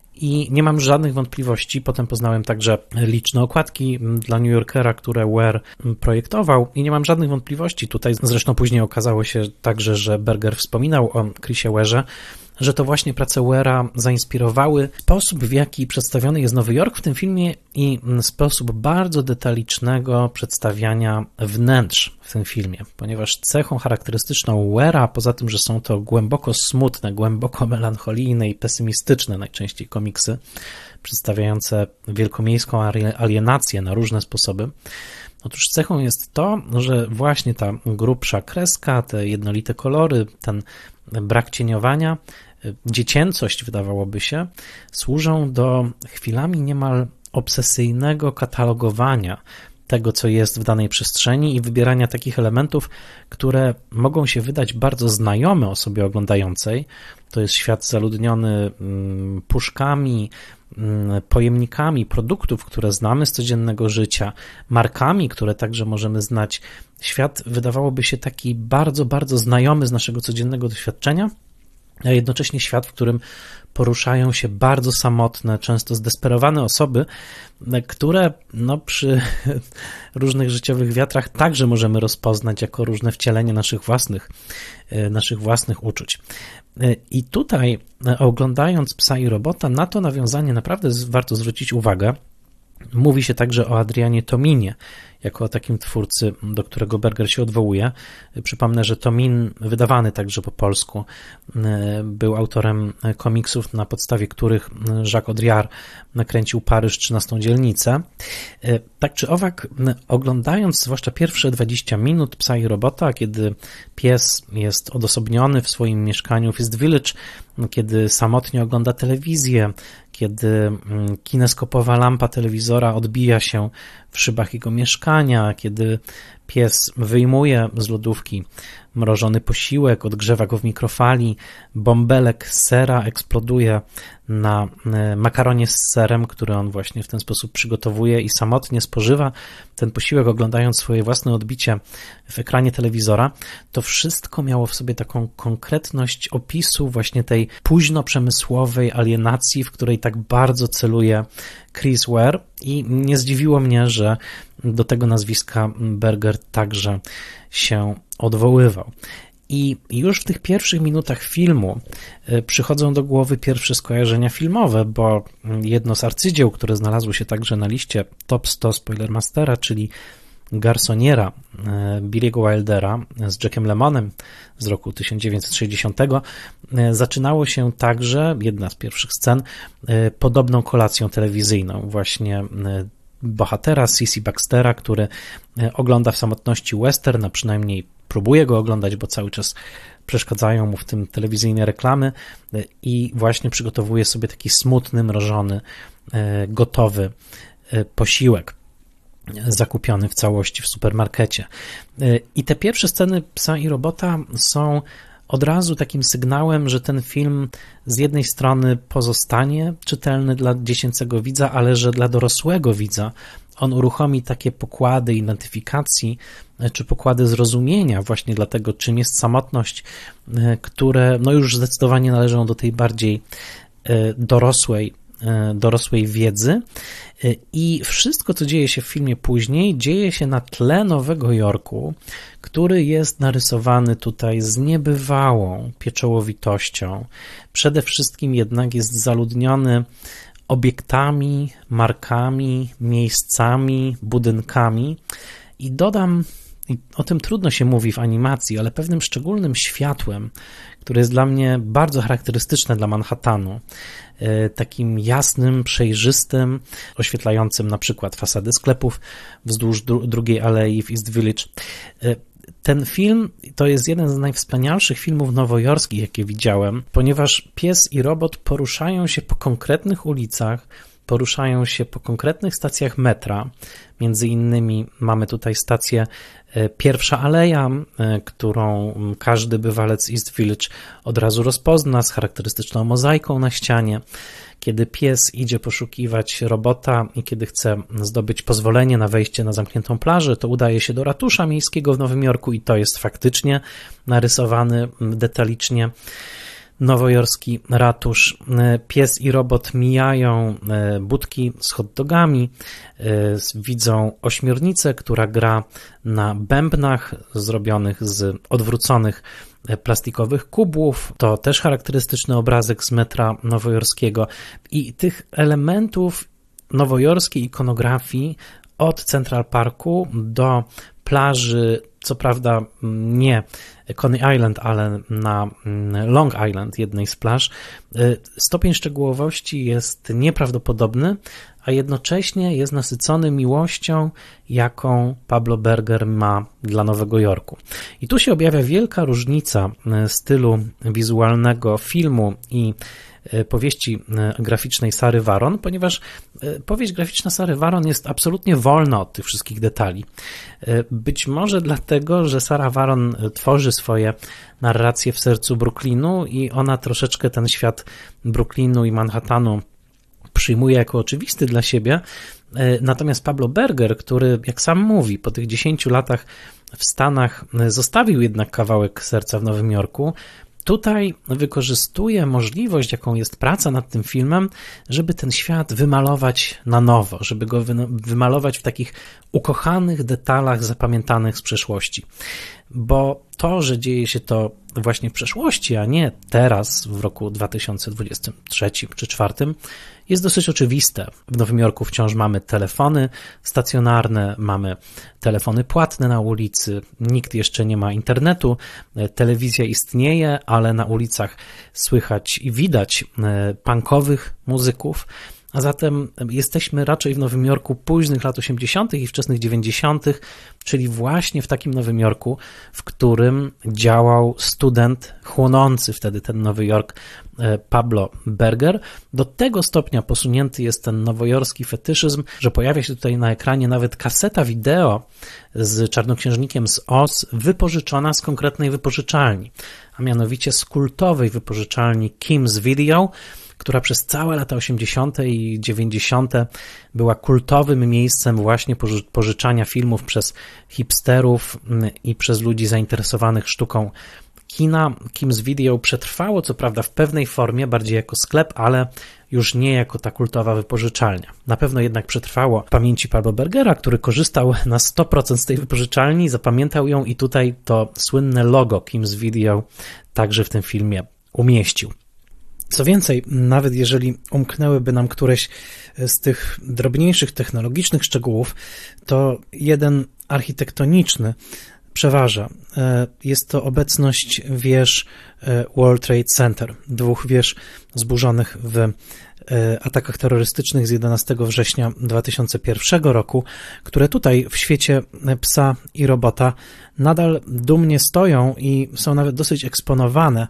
I nie mam żadnych wątpliwości, potem poznałem także liczne okładki dla New Yorkera, które Ware projektował i nie mam żadnych wątpliwości. Tutaj zresztą później okazało się także, że Berger wspominał o Chrisie Ware'ze, że to właśnie prace Ware'a zainspirowały sposób, w jaki przedstawiony jest Nowy Jork w tym filmie i sposób bardzo detalicznego przedstawiania wnętrz w tym filmie, ponieważ cechą charakterystyczną Ware'a, poza tym, że są to głęboko smutne, głęboko melancholijne i pesymistyczne najczęściej komiksy, przedstawiające wielkomiejską alienację na różne sposoby, otóż cechą jest to, że właśnie ta grubsza kreska, te jednolite kolory, ten brak cieniowania, dziecięcość, wydawałoby się, służą do chwilami niemal obsesyjnego katalogowania tego, co jest w danej przestrzeni i wybierania takich elementów, które mogą się wydać bardzo znajome osobie oglądającej. To jest świat zaludniony puszkami, pojemnikami produktów, które znamy z codziennego życia, markami, które także możemy znać. Świat wydawałoby się taki bardzo, bardzo znajomy z naszego codziennego doświadczenia, a jednocześnie świat, w którym poruszają się bardzo samotne, często zdesperowane osoby, które no, przy różnych życiowych wiatrach także możemy rozpoznać jako różne wcielenie naszych własnych, naszych własnych uczuć. I tutaj, oglądając Psa i Robota, na to nawiązanie naprawdę warto zwrócić uwagę. Mówi się także o Adrianie Tominie, jako o takim twórcy, do którego Berger się odwołuje. Przypomnę, że Tomin, wydawany także po polsku, był autorem komiksów, na podstawie których Jacques Audiard nakręcił Paryż, trzynastą dzielnicę. Tak czy owak, oglądając zwłaszcza pierwsze dwadzieścia minut Psa i Robota, kiedy pies jest odosobniony w swoim mieszkaniu w East Village, kiedy samotnie ogląda telewizję, kiedy kineskopowa lampa telewizora odbija się w szybach jego mieszkania, kiedy pies wyjmuje z lodówki mrożony posiłek, odgrzewa go w mikrofali, bąbelek sera eksploduje na makaronie z serem, który on właśnie w ten sposób przygotowuje i samotnie spożywa ten posiłek, oglądając swoje własne odbicie w ekranie telewizora. To wszystko miało w sobie taką konkretność opisu właśnie tej późno przemysłowej alienacji, w której tak bardzo celuje Chris Ware i nie zdziwiło mnie, że do tego nazwiska Berger także się odwoływał. I już w tych pierwszych minutach filmu przychodzą do głowy pierwsze skojarzenia filmowe, bo jedno z arcydzieł, które znalazło się także na liście Top sto Spoilermastera, czyli Garsoniera Billy'ego Wildera z Jackiem Lemmonem z roku tysiąc dziewięćset sześćdziesiątego, zaczynało się także, jedna z pierwszych scen, podobną kolacją telewizyjną. Właśnie bohatera Sissy Baxtera, który ogląda w samotności western, a przynajmniej próbuje go oglądać, bo cały czas przeszkadzają mu w tym telewizyjne reklamy i właśnie przygotowuje sobie taki smutny, mrożony, gotowy posiłek zakupiony w całości w supermarkecie. I te pierwsze sceny Psa i Robota są od razu takim sygnałem, że ten film z jednej strony pozostanie czytelny dla dziecięcego widza, ale że dla dorosłego widza on uruchomi takie pokłady identyfikacji, czy pokłady zrozumienia właśnie dla tego, czym jest samotność, które no już zdecydowanie należą do tej bardziej dorosłej dorosłej wiedzy i wszystko, co dzieje się w filmie później, dzieje się na tle Nowego Jorku, który jest narysowany tutaj z niebywałą pieczołowitością. Przede wszystkim jednak jest zaludniony obiektami, markami, miejscami, budynkami i dodam, i o tym trudno się mówi w animacji, ale pewnym szczególnym światłem, które jest dla mnie bardzo charakterystyczne dla Manhattanu, takim jasnym, przejrzystym, oświetlającym na przykład fasady sklepów wzdłuż dru- drugiej alei w East Village. Ten film to jest jeden z najwspanialszych filmów nowojorskich, jakie widziałem, ponieważ pies i robot poruszają się po konkretnych ulicach, poruszają się po konkretnych stacjach metra. Między innymi mamy tutaj stację Pierwsza Aleja, którą każdy bywalec East Village od razu rozpozna z charakterystyczną mozaiką na ścianie. Kiedy pies idzie poszukiwać robota i kiedy chce zdobyć pozwolenie na wejście na zamkniętą plażę, to udaje się do ratusza miejskiego w Nowym Jorku i to jest faktycznie narysowany detalicznie nowojorski ratusz. Pies i robot mijają budki z hot dogami, widzą ośmiornicę, która gra na bębnach zrobionych z odwróconych plastikowych kubłów. To też charakterystyczny obrazek z metra nowojorskiego i tych elementów nowojorskiej ikonografii od Central Parku do plaży, co prawda nie Coney Island, ale na Long Island, jednej z plaż, stopień szczegółowości jest nieprawdopodobny, a jednocześnie jest nasycony miłością, jaką Pablo Berger ma dla Nowego Jorku. I tu się objawia wielka różnica stylu wizualnego filmu i powieści graficznej Sary Varon, ponieważ powieść graficzna Sary Varon jest absolutnie wolna od tych wszystkich detali. Być może dlatego, że Sara Varon tworzy swoje narracje w sercu Brooklynu i ona troszeczkę ten świat Brooklynu i Manhattanu przyjmuje jako oczywisty dla siebie, natomiast Pablo Berger, który, jak sam mówi, po tych dziesięciu latach w Stanach zostawił jednak kawałek serca w Nowym Jorku, tutaj wykorzystuje możliwość, jaką jest praca nad tym filmem, żeby ten świat wymalować na nowo, żeby go wymalować w takich ukochanych detalach zapamiętanych z przeszłości. Bo to, że dzieje się to właśnie w przeszłości, a nie teraz, w roku dwa tysiące dwudziestym trzecim czy dwa tysiące czwartym, jest dosyć oczywiste. W Nowym Jorku wciąż mamy telefony stacjonarne, mamy telefony płatne na ulicy, nikt jeszcze nie ma internetu, telewizja istnieje, ale na ulicach słychać i widać punkowych muzyków, a zatem jesteśmy raczej w Nowym Jorku późnych lat osiemdziesiątych i wczesnych dziewięćdziesiątych, czyli właśnie w takim Nowym Jorku, w którym działał student chłonący wtedy ten Nowy Jork Pablo Berger. Do tego stopnia posunięty jest ten nowojorski fetyszyzm, że pojawia się tutaj na ekranie nawet kaseta wideo z czarnoksiężnikiem z Oz, wypożyczona z konkretnej wypożyczalni, a mianowicie z kultowej wypożyczalni Kim's Video, która przez całe lata osiemdziesiąte i dziewięćdziesiąte była kultowym miejscem właśnie pożyczania filmów przez hipsterów i przez ludzi zainteresowanych sztuką kina. Kim's Video przetrwało, co prawda w pewnej formie, bardziej jako sklep, ale już nie jako ta kultowa wypożyczalnia. Na pewno jednak przetrwało w pamięci Pablo Bergera, który korzystał na sto procent z tej wypożyczalni, zapamiętał ją i tutaj to słynne logo Kim's Video także w tym filmie umieścił. Co więcej, nawet jeżeli umknęłyby nam któreś z tych drobniejszych technologicznych szczegółów, to jeden architektoniczny przeważa. Jest to obecność wież World Trade Center, dwóch wież zburzonych w atakach terrorystycznych z jedenastego września dwa tysiące pierwszego roku, które tutaj w świecie psa i robota nadal dumnie stoją i są nawet dosyć eksponowane,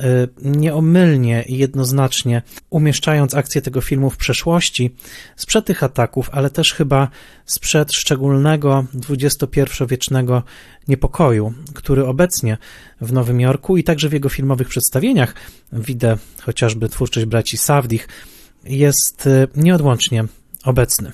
nieomylnie i jednoznacznie umieszczając akcję tego filmu w przeszłości, sprzed tych ataków, ale też chyba sprzed szczególnego dwudziestopierwowiecznego niepokoju, który obecnie w Nowym Jorku i także w jego filmowych przedstawieniach, widzę chociażby twórczość braci Safdich, jest nieodłącznie obecny.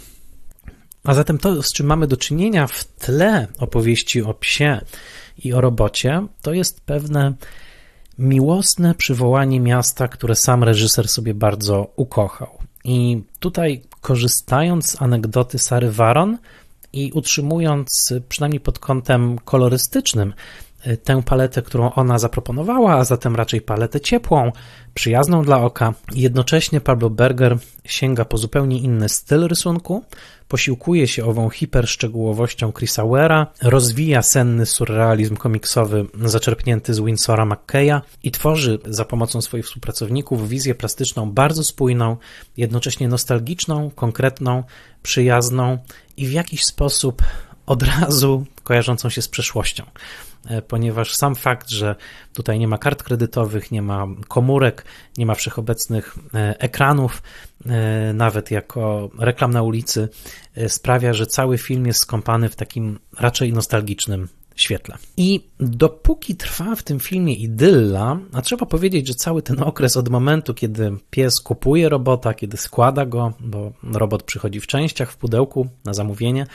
A zatem to, z czym mamy do czynienia w tle opowieści o psie i o robocie, to jest pewne miłosne przywołanie miasta, które sam reżyser sobie bardzo ukochał. I tutaj, korzystając z anegdoty Sary Varon i utrzymując przynajmniej pod kątem kolorystycznym tę paletę, którą ona zaproponowała, a zatem raczej paletę ciepłą, przyjazną dla oka, jednocześnie Pablo Berger sięga po zupełnie inny styl rysunku, posiłkuje się ową hiperszczegółowością Chrisa Ware'a, rozwija senny surrealizm komiksowy zaczerpnięty z Winsora McKeya i tworzy za pomocą swoich współpracowników wizję plastyczną bardzo spójną, jednocześnie nostalgiczną, konkretną, przyjazną i w jakiś sposób od razu kojarzącą się z przeszłością. Ponieważ sam fakt, że tutaj nie ma kart kredytowych, nie ma komórek, nie ma wszechobecnych ekranów, nawet jako reklam na ulicy, sprawia, że cały film jest skąpany w takim raczej nostalgicznym świetle. I dopóki trwa w tym filmie idylla, a trzeba powiedzieć, że cały ten okres od momentu, kiedy pies kupuje robota, kiedy składa go, bo robot przychodzi w częściach, w pudełku na zamówienie,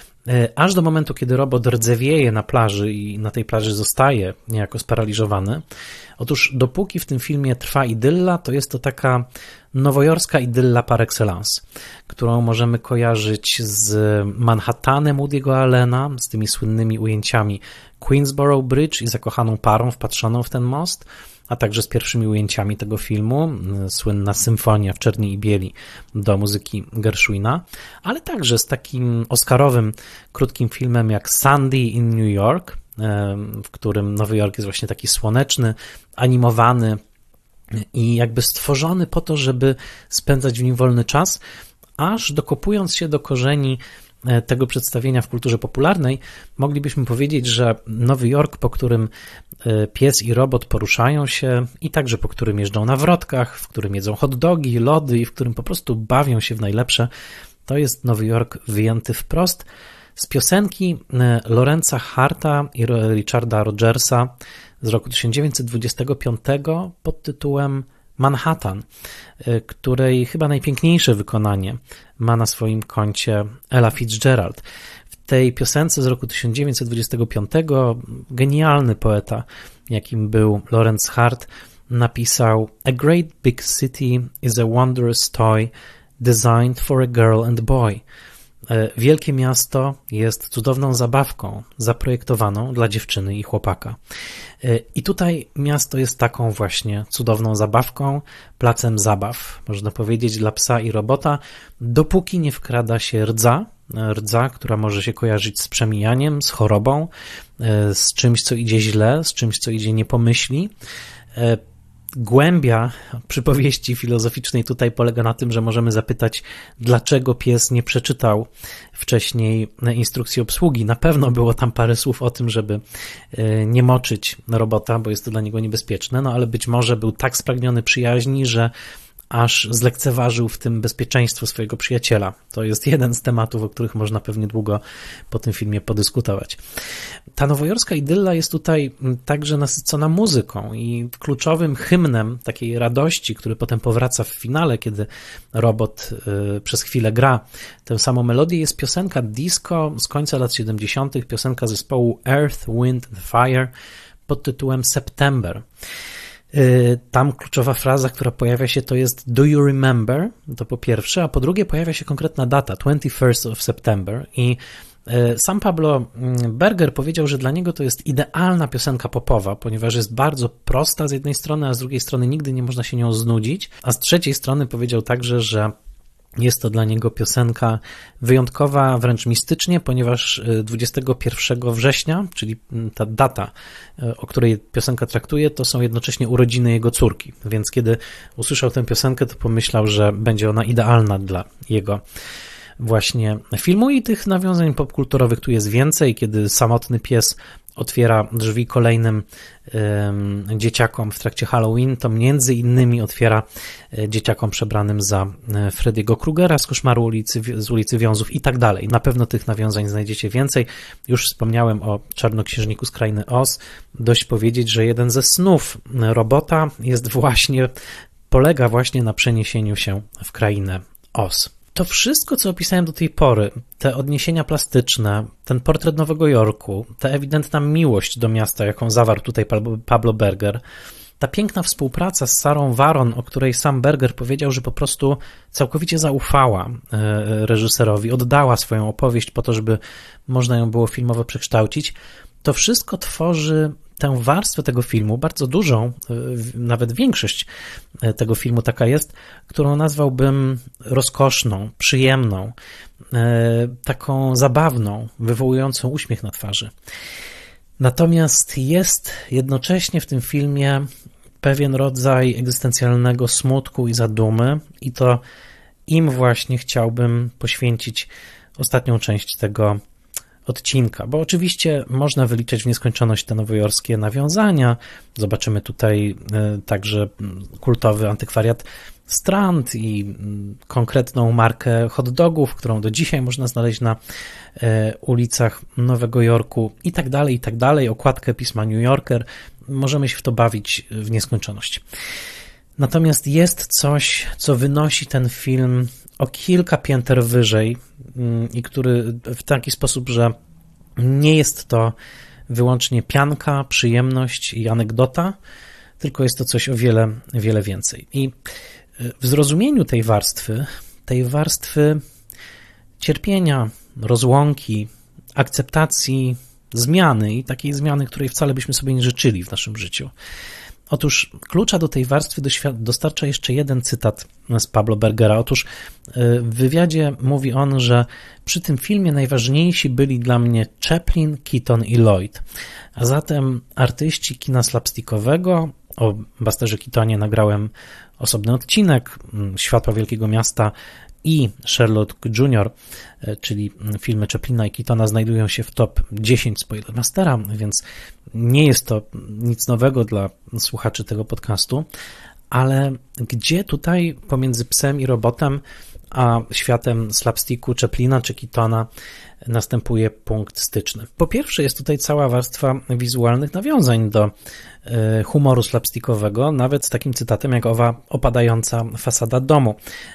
aż do momentu, kiedy robot rdzewieje na plaży i na tej plaży zostaje niejako sparaliżowany. Otóż dopóki w tym filmie trwa idylla, to jest to taka nowojorska idylla par excellence, którą możemy kojarzyć z Manhattanem Woody'ego Allena, z tymi słynnymi ujęciami Queensboro Bridge i zakochaną parą wpatrzoną w ten most, a także z pierwszymi ujęciami tego filmu, słynna symfonia w czerni i bieli do muzyki Gershwina, ale także z takim oscarowym krótkim filmem jak Sandy in New York, w którym Nowy Jork jest właśnie taki słoneczny, animowany i jakby stworzony po to, żeby spędzać w nim wolny czas, aż dokopując się do korzeni tego przedstawienia w kulturze popularnej, moglibyśmy powiedzieć, że Nowy Jork, po którym pies i robot poruszają się i także po którym jeżdżą na wrotkach, w którym jedzą hot dogi, lody i w którym po prostu bawią się w najlepsze, to jest Nowy Jork wyjęty wprost z piosenki Lorenza Harta i Richarda Rogersa z roku tysiąc dziewięćset dwudziestego piątego pod tytułem Manhattan, której chyba najpiękniejsze wykonanie ma na swoim koncie Ella Fitzgerald. W tej piosence z roku tysiąc dziewięćset dwudziestego piątego genialny poeta, jakim był Lorenz Hart, napisał: A great big city is a wondrous toy designed for a girl and boy. Wielkie miasto jest cudowną zabawką zaprojektowaną dla dziewczyny i chłopaka. I tutaj miasto jest taką właśnie cudowną zabawką, placem zabaw, można powiedzieć, dla psa i robota, dopóki nie wkrada się rdza, rdza, która może się kojarzyć z przemijaniem, z chorobą, z czymś, co idzie źle, z czymś, co idzie nie po myśli. Głębia przypowieści filozoficznej tutaj polega na tym, że możemy zapytać, dlaczego pies nie przeczytał wcześniej instrukcji obsługi. Na pewno było tam parę słów o tym, żeby nie moczyć robota, bo jest to dla niego niebezpieczne, no ale być może był tak spragniony przyjaźni, że aż zlekceważył w tym bezpieczeństwo swojego przyjaciela. To jest jeden z tematów, o których można pewnie długo po tym filmie podyskutować. Ta nowojorska idylla jest tutaj także nasycona muzyką i kluczowym hymnem takiej radości, który potem powraca w finale, kiedy robot y, przez chwilę gra tę samą melodię, jest piosenka disco z końca lat siedemdziesiątych, piosenka zespołu Earth, Wind and Fire pod tytułem September. Tam kluczowa fraza, która pojawia się, to jest do you remember, to po pierwsze, a po drugie pojawia się konkretna data, twenty-first of September i sam Pablo Berger powiedział, że dla niego to jest idealna piosenka popowa, ponieważ jest bardzo prosta z jednej strony, a z drugiej strony nigdy nie można się nią znudzić, a z trzeciej strony powiedział także, że jest to dla niego piosenka wyjątkowa, wręcz mistycznie, ponieważ dwudziestego pierwszego września, czyli ta data, o której piosenka traktuje, to są jednocześnie urodziny jego córki. Więc kiedy usłyszał tę piosenkę, to pomyślał, że będzie ona idealna dla jego właśnie filmu i tych nawiązań popkulturowych tu jest więcej, kiedy samotny pies otwiera drzwi kolejnym um, dzieciakom w trakcie Halloween, to między innymi otwiera dzieciakom przebranym za Freddy'ego Krugera z Koszmaru ulicy, z ulicy Wiązów i tak dalej. Na pewno tych nawiązań znajdziecie więcej. Już wspomniałem o Czarnoksiężniku z Krainy Oz. Dość powiedzieć, że jeden ze snów robota jest właśnie, polega właśnie na przeniesieniu się w Krainę Oz. To wszystko, co opisałem do tej pory, te odniesienia plastyczne, ten portret Nowego Jorku, ta ewidentna miłość do miasta, jaką zawarł tutaj Pablo Berger, ta piękna współpraca z Sarą Varon, o której sam Berger powiedział, że po prostu całkowicie zaufała reżyserowi, oddała swoją opowieść po to, żeby można ją było filmowo przekształcić, to wszystko tworzy tę warstwę tego filmu, bardzo dużą, nawet większość tego filmu taka jest, którą nazwałbym rozkoszną, przyjemną, taką zabawną, wywołującą uśmiech na twarzy. Natomiast jest jednocześnie w tym filmie pewien rodzaj egzystencjalnego smutku i zadumy i to im właśnie chciałbym poświęcić ostatnią część tego odcinka, bo oczywiście można wyliczać w nieskończoność te nowojorskie nawiązania. Zobaczymy tutaj także kultowy antykwariat Strand i konkretną markę hot dogów, którą do dzisiaj można znaleźć na ulicach Nowego Jorku i tak dalej, i tak dalej. Okładkę pisma New Yorker. Możemy się w to bawić w nieskończoność. Natomiast jest coś, co wynosi ten film o kilka pięter wyżej i który w taki sposób, że nie jest to wyłącznie pianka, przyjemność i anegdota, tylko jest to coś o wiele, wiele więcej. I w zrozumieniu tej warstwy, tej warstwy cierpienia, rozłąki, akceptacji, zmiany i takiej zmiany, której wcale byśmy sobie nie życzyli w naszym życiu. Otóż klucza do tej warstwy dostarcza jeszcze jeden cytat z Pablo Bergera. Otóż w wywiadzie mówi on, że przy tym filmie najważniejsi byli dla mnie Chaplin, Keaton i Lloyd. A zatem artyści kina slapstickowego, o Busterze Keatonie nagrałem osobny odcinek, Światła Wielkiego Miasta i Sherlock junior, czyli filmy Chaplina i Keatona znajdują się w top dziesięć Spoilermastera, więc nie jest to nic nowego dla słuchaczy tego podcastu, ale gdzie tutaj pomiędzy Psem i Robotem a światem slapsticku Chaplina czy Keatona następuje punkt styczny. Po pierwsze jest tutaj cała warstwa wizualnych nawiązań do humoru slapstickowego, nawet z takim cytatem jak owa opadająca fasada domu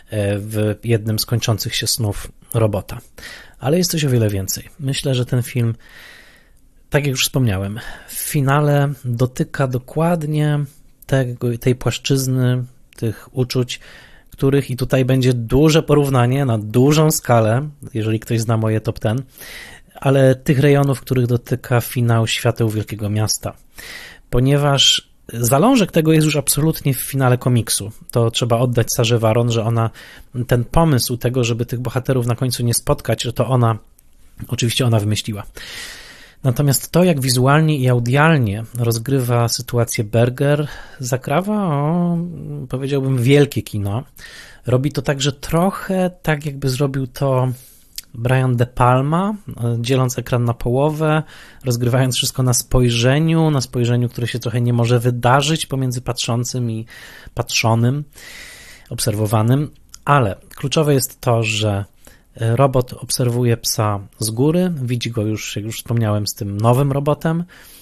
w jednym z kończących się snów Robota. Ale jest coś o wiele więcej. Myślę, że ten film, tak jak już wspomniałem, w finale dotyka dokładnie tego, tej płaszczyzny, tych uczuć, których i tutaj będzie duże porównanie na dużą skalę, jeżeli ktoś zna moje top ten, ale tych rejonów, których dotyka finał Świateł Wielkiego Miasta. Ponieważ zalążek tego jest już absolutnie w finale komiksu. To trzeba oddać Sarze Varon, że ona, ten pomysł tego, żeby tych bohaterów na końcu nie spotkać, że to ona, oczywiście ona wymyśliła. Natomiast to, jak wizualnie i audialnie rozgrywa sytuację Berger, zakrawa o, powiedziałbym, wielkie kino. Robi to także trochę tak, jakby zrobił to Brian De Palma, dzieląc ekran na połowę, rozgrywając wszystko na spojrzeniu, na spojrzeniu, które się trochę nie może wydarzyć pomiędzy patrzącym i patrzonym, obserwowanym, ale kluczowe jest to, że robot obserwuje psa z góry, widzi go już, jak już wspomniałem, z tym nowym robotem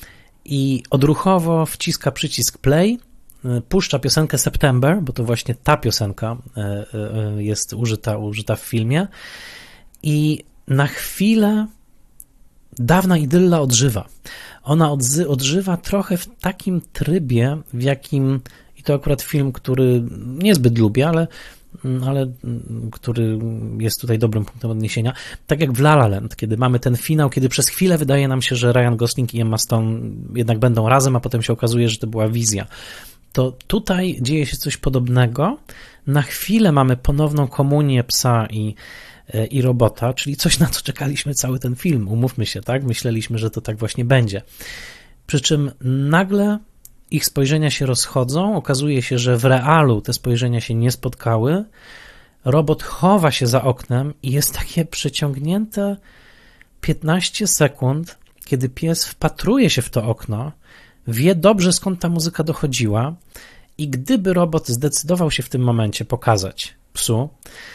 i odruchowo wciska przycisk play, puszcza piosenkę September, bo to właśnie ta piosenka jest użyta, użyta w filmie i na chwilę dawna idylla odżywa. Ona odzy- odżywa trochę w takim trybie, w jakim, i to akurat film, który niezbyt lubię, ale ale który jest tutaj dobrym punktem odniesienia, tak jak w La La Land, kiedy mamy ten finał, kiedy przez chwilę wydaje nam się, że Ryan Gosling i Emma Stone jednak będą razem, a potem się okazuje, że to była wizja. To tutaj dzieje się coś podobnego. Na chwilę mamy ponowną komunię psa i, i robota, czyli coś, na co czekaliśmy cały ten film. Umówmy się, tak? Myśleliśmy, że to tak właśnie będzie. Przy czym nagle ich spojrzenia się rozchodzą, okazuje się, że w realu te spojrzenia się nie spotkały, robot chowa się za oknem i jest takie przeciągnięte piętnaście sekund, kiedy pies wpatruje się w to okno, wie dobrze, skąd ta muzyka dochodziła i gdyby robot zdecydował się w tym momencie pokazać psu,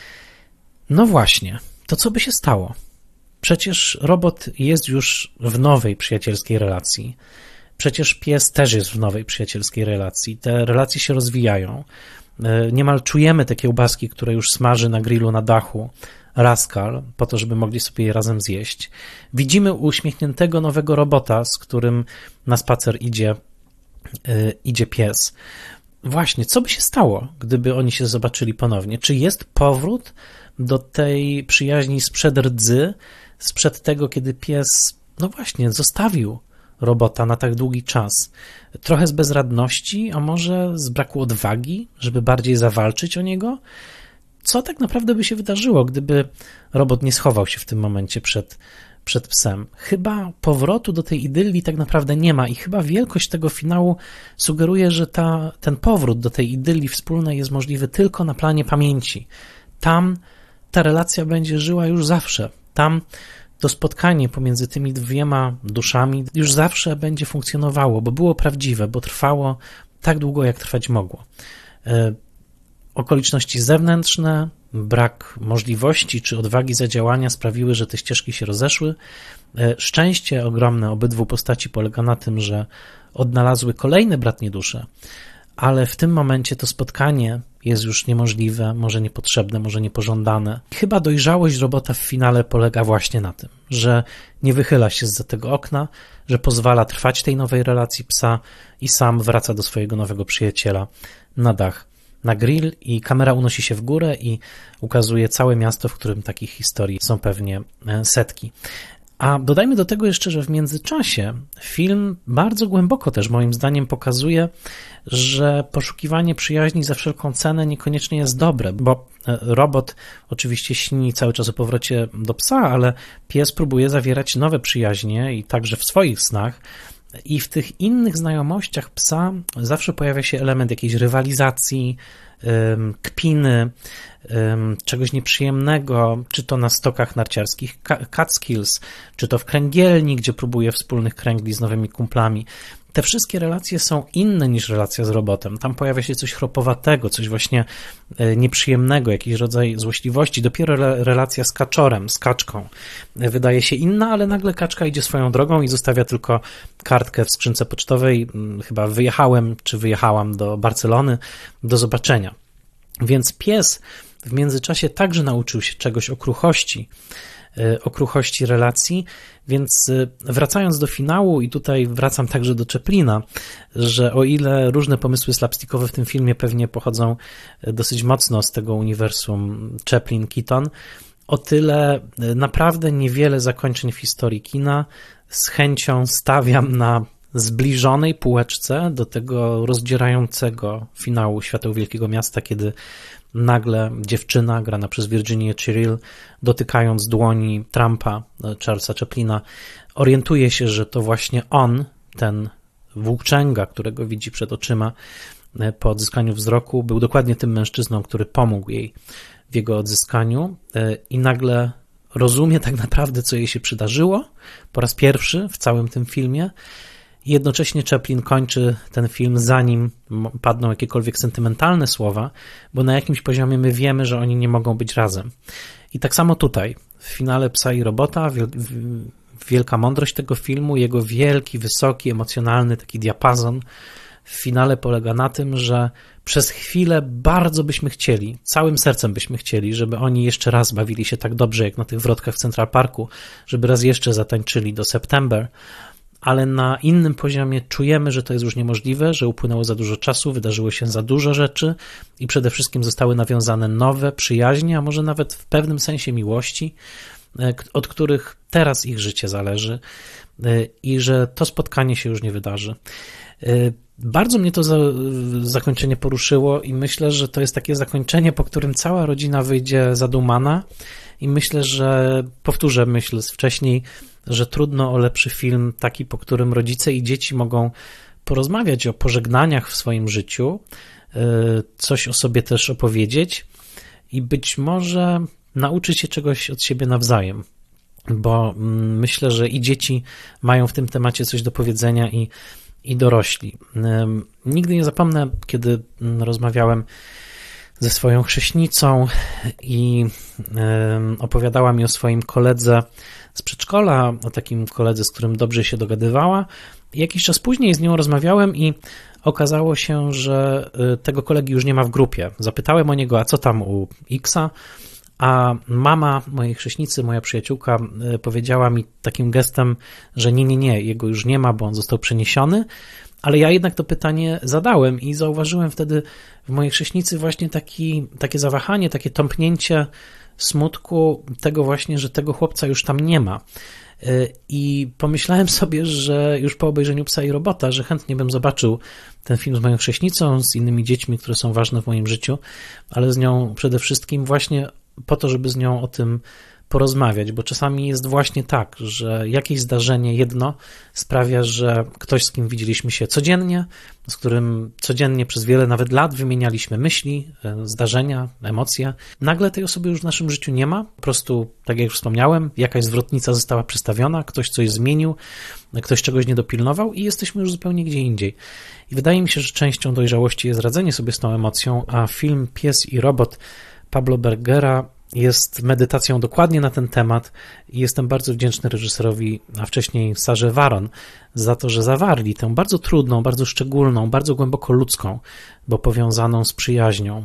no właśnie, to co by się stało? Przecież robot jest już w nowej przyjacielskiej relacji. Przecież pies też jest w nowej przyjacielskiej relacji. Te relacje się rozwijają. Niemal czujemy te kiełbaski, które już smaży na grillu na dachu Rascal, po to, żeby mogli sobie je razem zjeść. Widzimy uśmiechniętego nowego robota, z którym na spacer idzie yy, idzie pies. Właśnie, co by się stało, gdyby oni się zobaczyli ponownie? Czy jest powrót do tej przyjaźni sprzed rdzy, sprzed tego, kiedy pies, no właśnie, zostawił robota na tak długi czas? Trochę z bezradności, a może z braku odwagi, żeby bardziej zawalczyć o niego? Co tak naprawdę by się wydarzyło, gdyby robot nie schował się w tym momencie przed, przed psem? Chyba powrotu do tej idylii tak naprawdę nie ma i chyba wielkość tego finału sugeruje, że ta, ten powrót do tej idylii wspólnej jest możliwy tylko na planie pamięci. Tam ta relacja będzie żyła już zawsze. Tam to spotkanie pomiędzy tymi dwiema duszami już zawsze będzie funkcjonowało, bo było prawdziwe, bo trwało tak długo, jak trwać mogło. Okoliczności zewnętrzne, brak możliwości czy odwagi zadziałania sprawiły, że te ścieżki się rozeszły. Szczęście ogromne obydwu postaci polega na tym, że odnalazły kolejne bratnie dusze, ale w tym momencie to spotkanie jest już niemożliwe, może niepotrzebne, może niepożądane. Chyba dojrzałość robota w finale polega właśnie na tym, że nie wychyla się zza tego okna, że pozwala trwać tej nowej relacji psa i sam wraca do swojego nowego przyjaciela na dach, na grill, i kamera unosi się w górę i ukazuje całe miasto, w którym takich historii są pewnie setki. A dodajmy do tego jeszcze, że w międzyczasie film bardzo głęboko też moim zdaniem pokazuje, że poszukiwanie przyjaźni za wszelką cenę niekoniecznie jest dobre, bo robot oczywiście śni cały czas o powrocie do psa, ale pies próbuje zawierać nowe przyjaźnie i także w swoich snach. I w tych innych znajomościach psa zawsze pojawia się element jakiejś rywalizacji, kpiny, czegoś nieprzyjemnego, czy to na stokach narciarskich Catskills, czy to w kręgielni, gdzie próbuje wspólnych kręgli z nowymi kumplami. Te wszystkie relacje są inne niż relacja z robotem. Tam pojawia się coś chropowatego, coś właśnie nieprzyjemnego, jakiś rodzaj złośliwości. Dopiero relacja z kaczorem, z kaczką wydaje się inna, ale nagle kaczka idzie swoją drogą i zostawia tylko kartkę w skrzynce pocztowej. Chyba wyjechałem, czy wyjechałam do Barcelony. Do zobaczenia. Więc pies w międzyczasie także nauczył się czegoś o kruchości, o kruchości relacji, więc wracając do finału, i tutaj wracam także do Chaplina, że o ile różne pomysły slapstickowe w tym filmie pewnie pochodzą dosyć mocno z tego uniwersum Chaplin-Keaton, o tyle naprawdę niewiele zakończeń w historii kina z chęcią stawiam na zbliżonej półeczce do tego rozdzierającego finału Świateł Wielkiego Miasta, kiedy nagle dziewczyna grana przez Virginię Cheryl, dotykając dłoni Trumpa, Charlesa Chaplina, orientuje się, że to właśnie on, ten włóczęga, którego widzi przed oczyma po odzyskaniu wzroku, był dokładnie tym mężczyzną, który pomógł jej w jego odzyskaniu, i nagle rozumie tak naprawdę, co jej się przydarzyło po raz pierwszy w całym tym filmie. Jednocześnie Chaplin kończy ten film, zanim padną jakiekolwiek sentymentalne słowa, bo na jakimś poziomie my wiemy, że oni nie mogą być razem. I tak samo tutaj, w finale Psa i Robota, wielka mądrość tego filmu, jego wielki, wysoki, emocjonalny taki diapazon w finale polega na tym, że przez chwilę bardzo byśmy chcieli, całym sercem byśmy chcieli, żeby oni jeszcze raz bawili się tak dobrze, jak na tych wrotkach w Central Parku, żeby raz jeszcze zatańczyli do September, ale na innym poziomie czujemy, że to jest już niemożliwe, że upłynęło za dużo czasu, wydarzyło się za dużo rzeczy i przede wszystkim zostały nawiązane nowe przyjaźnie, a może nawet w pewnym sensie miłości, od których teraz ich życie zależy, i że to spotkanie się już nie wydarzy. Bardzo mnie to za, zakończenie poruszyło i myślę, że to jest takie zakończenie, po którym cała rodzina wyjdzie zadumana, i myślę, że powtórzę myśl z wcześniej, że trudno o lepszy film taki, po którym rodzice i dzieci mogą porozmawiać o pożegnaniach w swoim życiu, coś o sobie też opowiedzieć i być może nauczyć się czegoś od siebie nawzajem, bo myślę, że i dzieci mają w tym temacie coś do powiedzenia, i, i dorośli. Nigdy nie zapomnę, kiedy rozmawiałem ze swoją chrześnicą i opowiadała mi o swoim koledze z przedszkola, o takim koledze, z którym dobrze się dogadywała. I jakiś czas później z nią rozmawiałem i okazało się, że tego kolegi już nie ma w grupie. Zapytałem o niego, a co tam u Xa? A mama mojej chrześnicy, moja przyjaciółka, powiedziała mi takim gestem, że nie, nie, nie, jego już nie ma, bo on został przeniesiony. Ale ja jednak to pytanie zadałem i zauważyłem wtedy w mojej chrześnicy właśnie taki, takie zawahanie, takie tąpnięcie smutku tego właśnie, że tego chłopca już tam nie ma. I pomyślałem sobie, że już po obejrzeniu Psa i Robota, że chętnie bym zobaczył ten film z moją chrześnicą, z innymi dziećmi, które są ważne w moim życiu, ale z nią przede wszystkim właśnie po to, żeby z nią o tym porozmawiać, bo czasami jest właśnie tak, że jakieś zdarzenie jedno sprawia, że ktoś, z kim widzieliśmy się codziennie, z którym codziennie przez wiele nawet lat wymienialiśmy myśli, zdarzenia, emocje, nagle tej osoby już w naszym życiu nie ma, po prostu, tak jak już wspomniałem, jakaś zwrotnica została przestawiona, ktoś coś zmienił, ktoś czegoś nie dopilnował i jesteśmy już zupełnie gdzie indziej. I wydaje mi się, że częścią dojrzałości jest radzenie sobie z tą emocją, a film Pies i Robot Pablo Bergera jest medytacją dokładnie na ten temat i jestem bardzo wdzięczny reżyserowi, a wcześniej Sarze Varon, za to, że zawarli tę bardzo trudną, bardzo szczególną, bardzo głęboko ludzką, bo powiązaną z przyjaźnią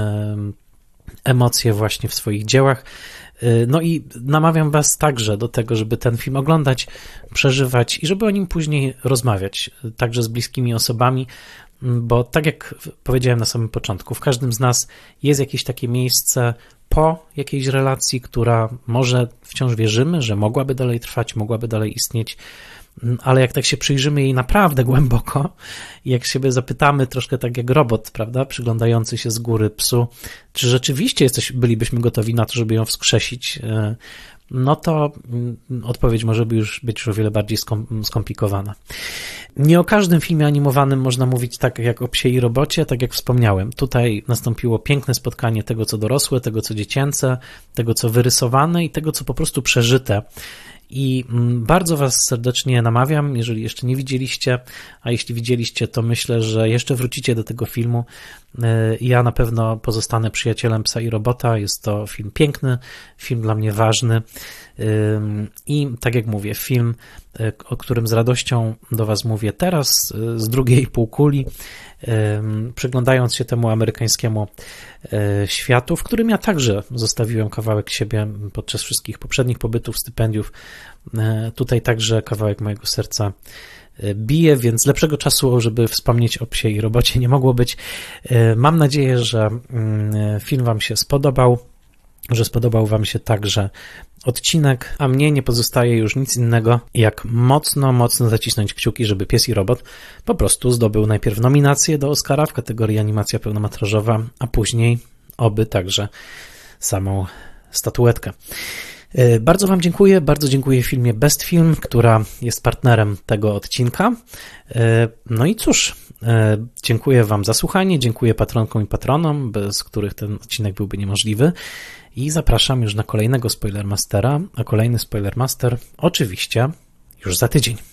emocje właśnie w swoich dziełach. No i namawiam was także do tego, żeby ten film oglądać, przeżywać i żeby o nim później rozmawiać, także z bliskimi osobami, bo tak jak powiedziałem na samym początku, w każdym z nas jest jakieś takie miejsce po jakiejś relacji, która może wciąż wierzymy, że mogłaby dalej trwać, mogłaby dalej istnieć, ale jak tak się przyjrzymy jej naprawdę głęboko i jak siebie zapytamy troszkę tak jak robot, prawda, przyglądający się z góry psu, czy rzeczywiście jesteś, bylibyśmy gotowi na to, żeby ją wskrzesić, no to odpowiedź może by już być już o wiele bardziej skomplikowana. Nie o każdym filmie animowanym można mówić tak jak o Psie i Robocie, tak jak wspomniałem. Tutaj nastąpiło piękne spotkanie tego, co dorosłe, tego, co dziecięce, tego, co wyrysowane i tego, co po prostu przeżyte. I bardzo was serdecznie namawiam, jeżeli jeszcze nie widzieliście, a jeśli widzieliście, to myślę, że jeszcze wrócicie do tego filmu. Ja na pewno pozostanę przyjacielem Psa i Robota. Jest to film piękny, film dla mnie ważny i tak jak mówię, film, o którym z radością do was mówię teraz, z drugiej półkuli, przyglądając się temu amerykańskiemu światu, w którym ja także zostawiłem kawałek siebie podczas wszystkich poprzednich pobytów, stypendiów. Tutaj także kawałek mojego serca bije, więc lepszego czasu, żeby wspomnieć o Psie i Robocie nie mogło być. Mam nadzieję, że film wam się spodobał, że spodobał wam się także odcinek, a mnie nie pozostaje już nic innego, jak mocno, mocno zacisnąć kciuki, żeby Pies i Robot po prostu zdobył najpierw nominację do Oscara w kategorii animacja pełnometrażowa, a później oby także samą statuetkę. Bardzo wam dziękuję, bardzo dziękuję filmie Best Film, która jest partnerem tego odcinka. No i cóż, dziękuję wam za słuchanie, dziękuję patronkom i patronom, bez których ten odcinek byłby niemożliwy i zapraszam już na kolejnego Spoilermastera, a kolejny Spoilermaster oczywiście już za tydzień.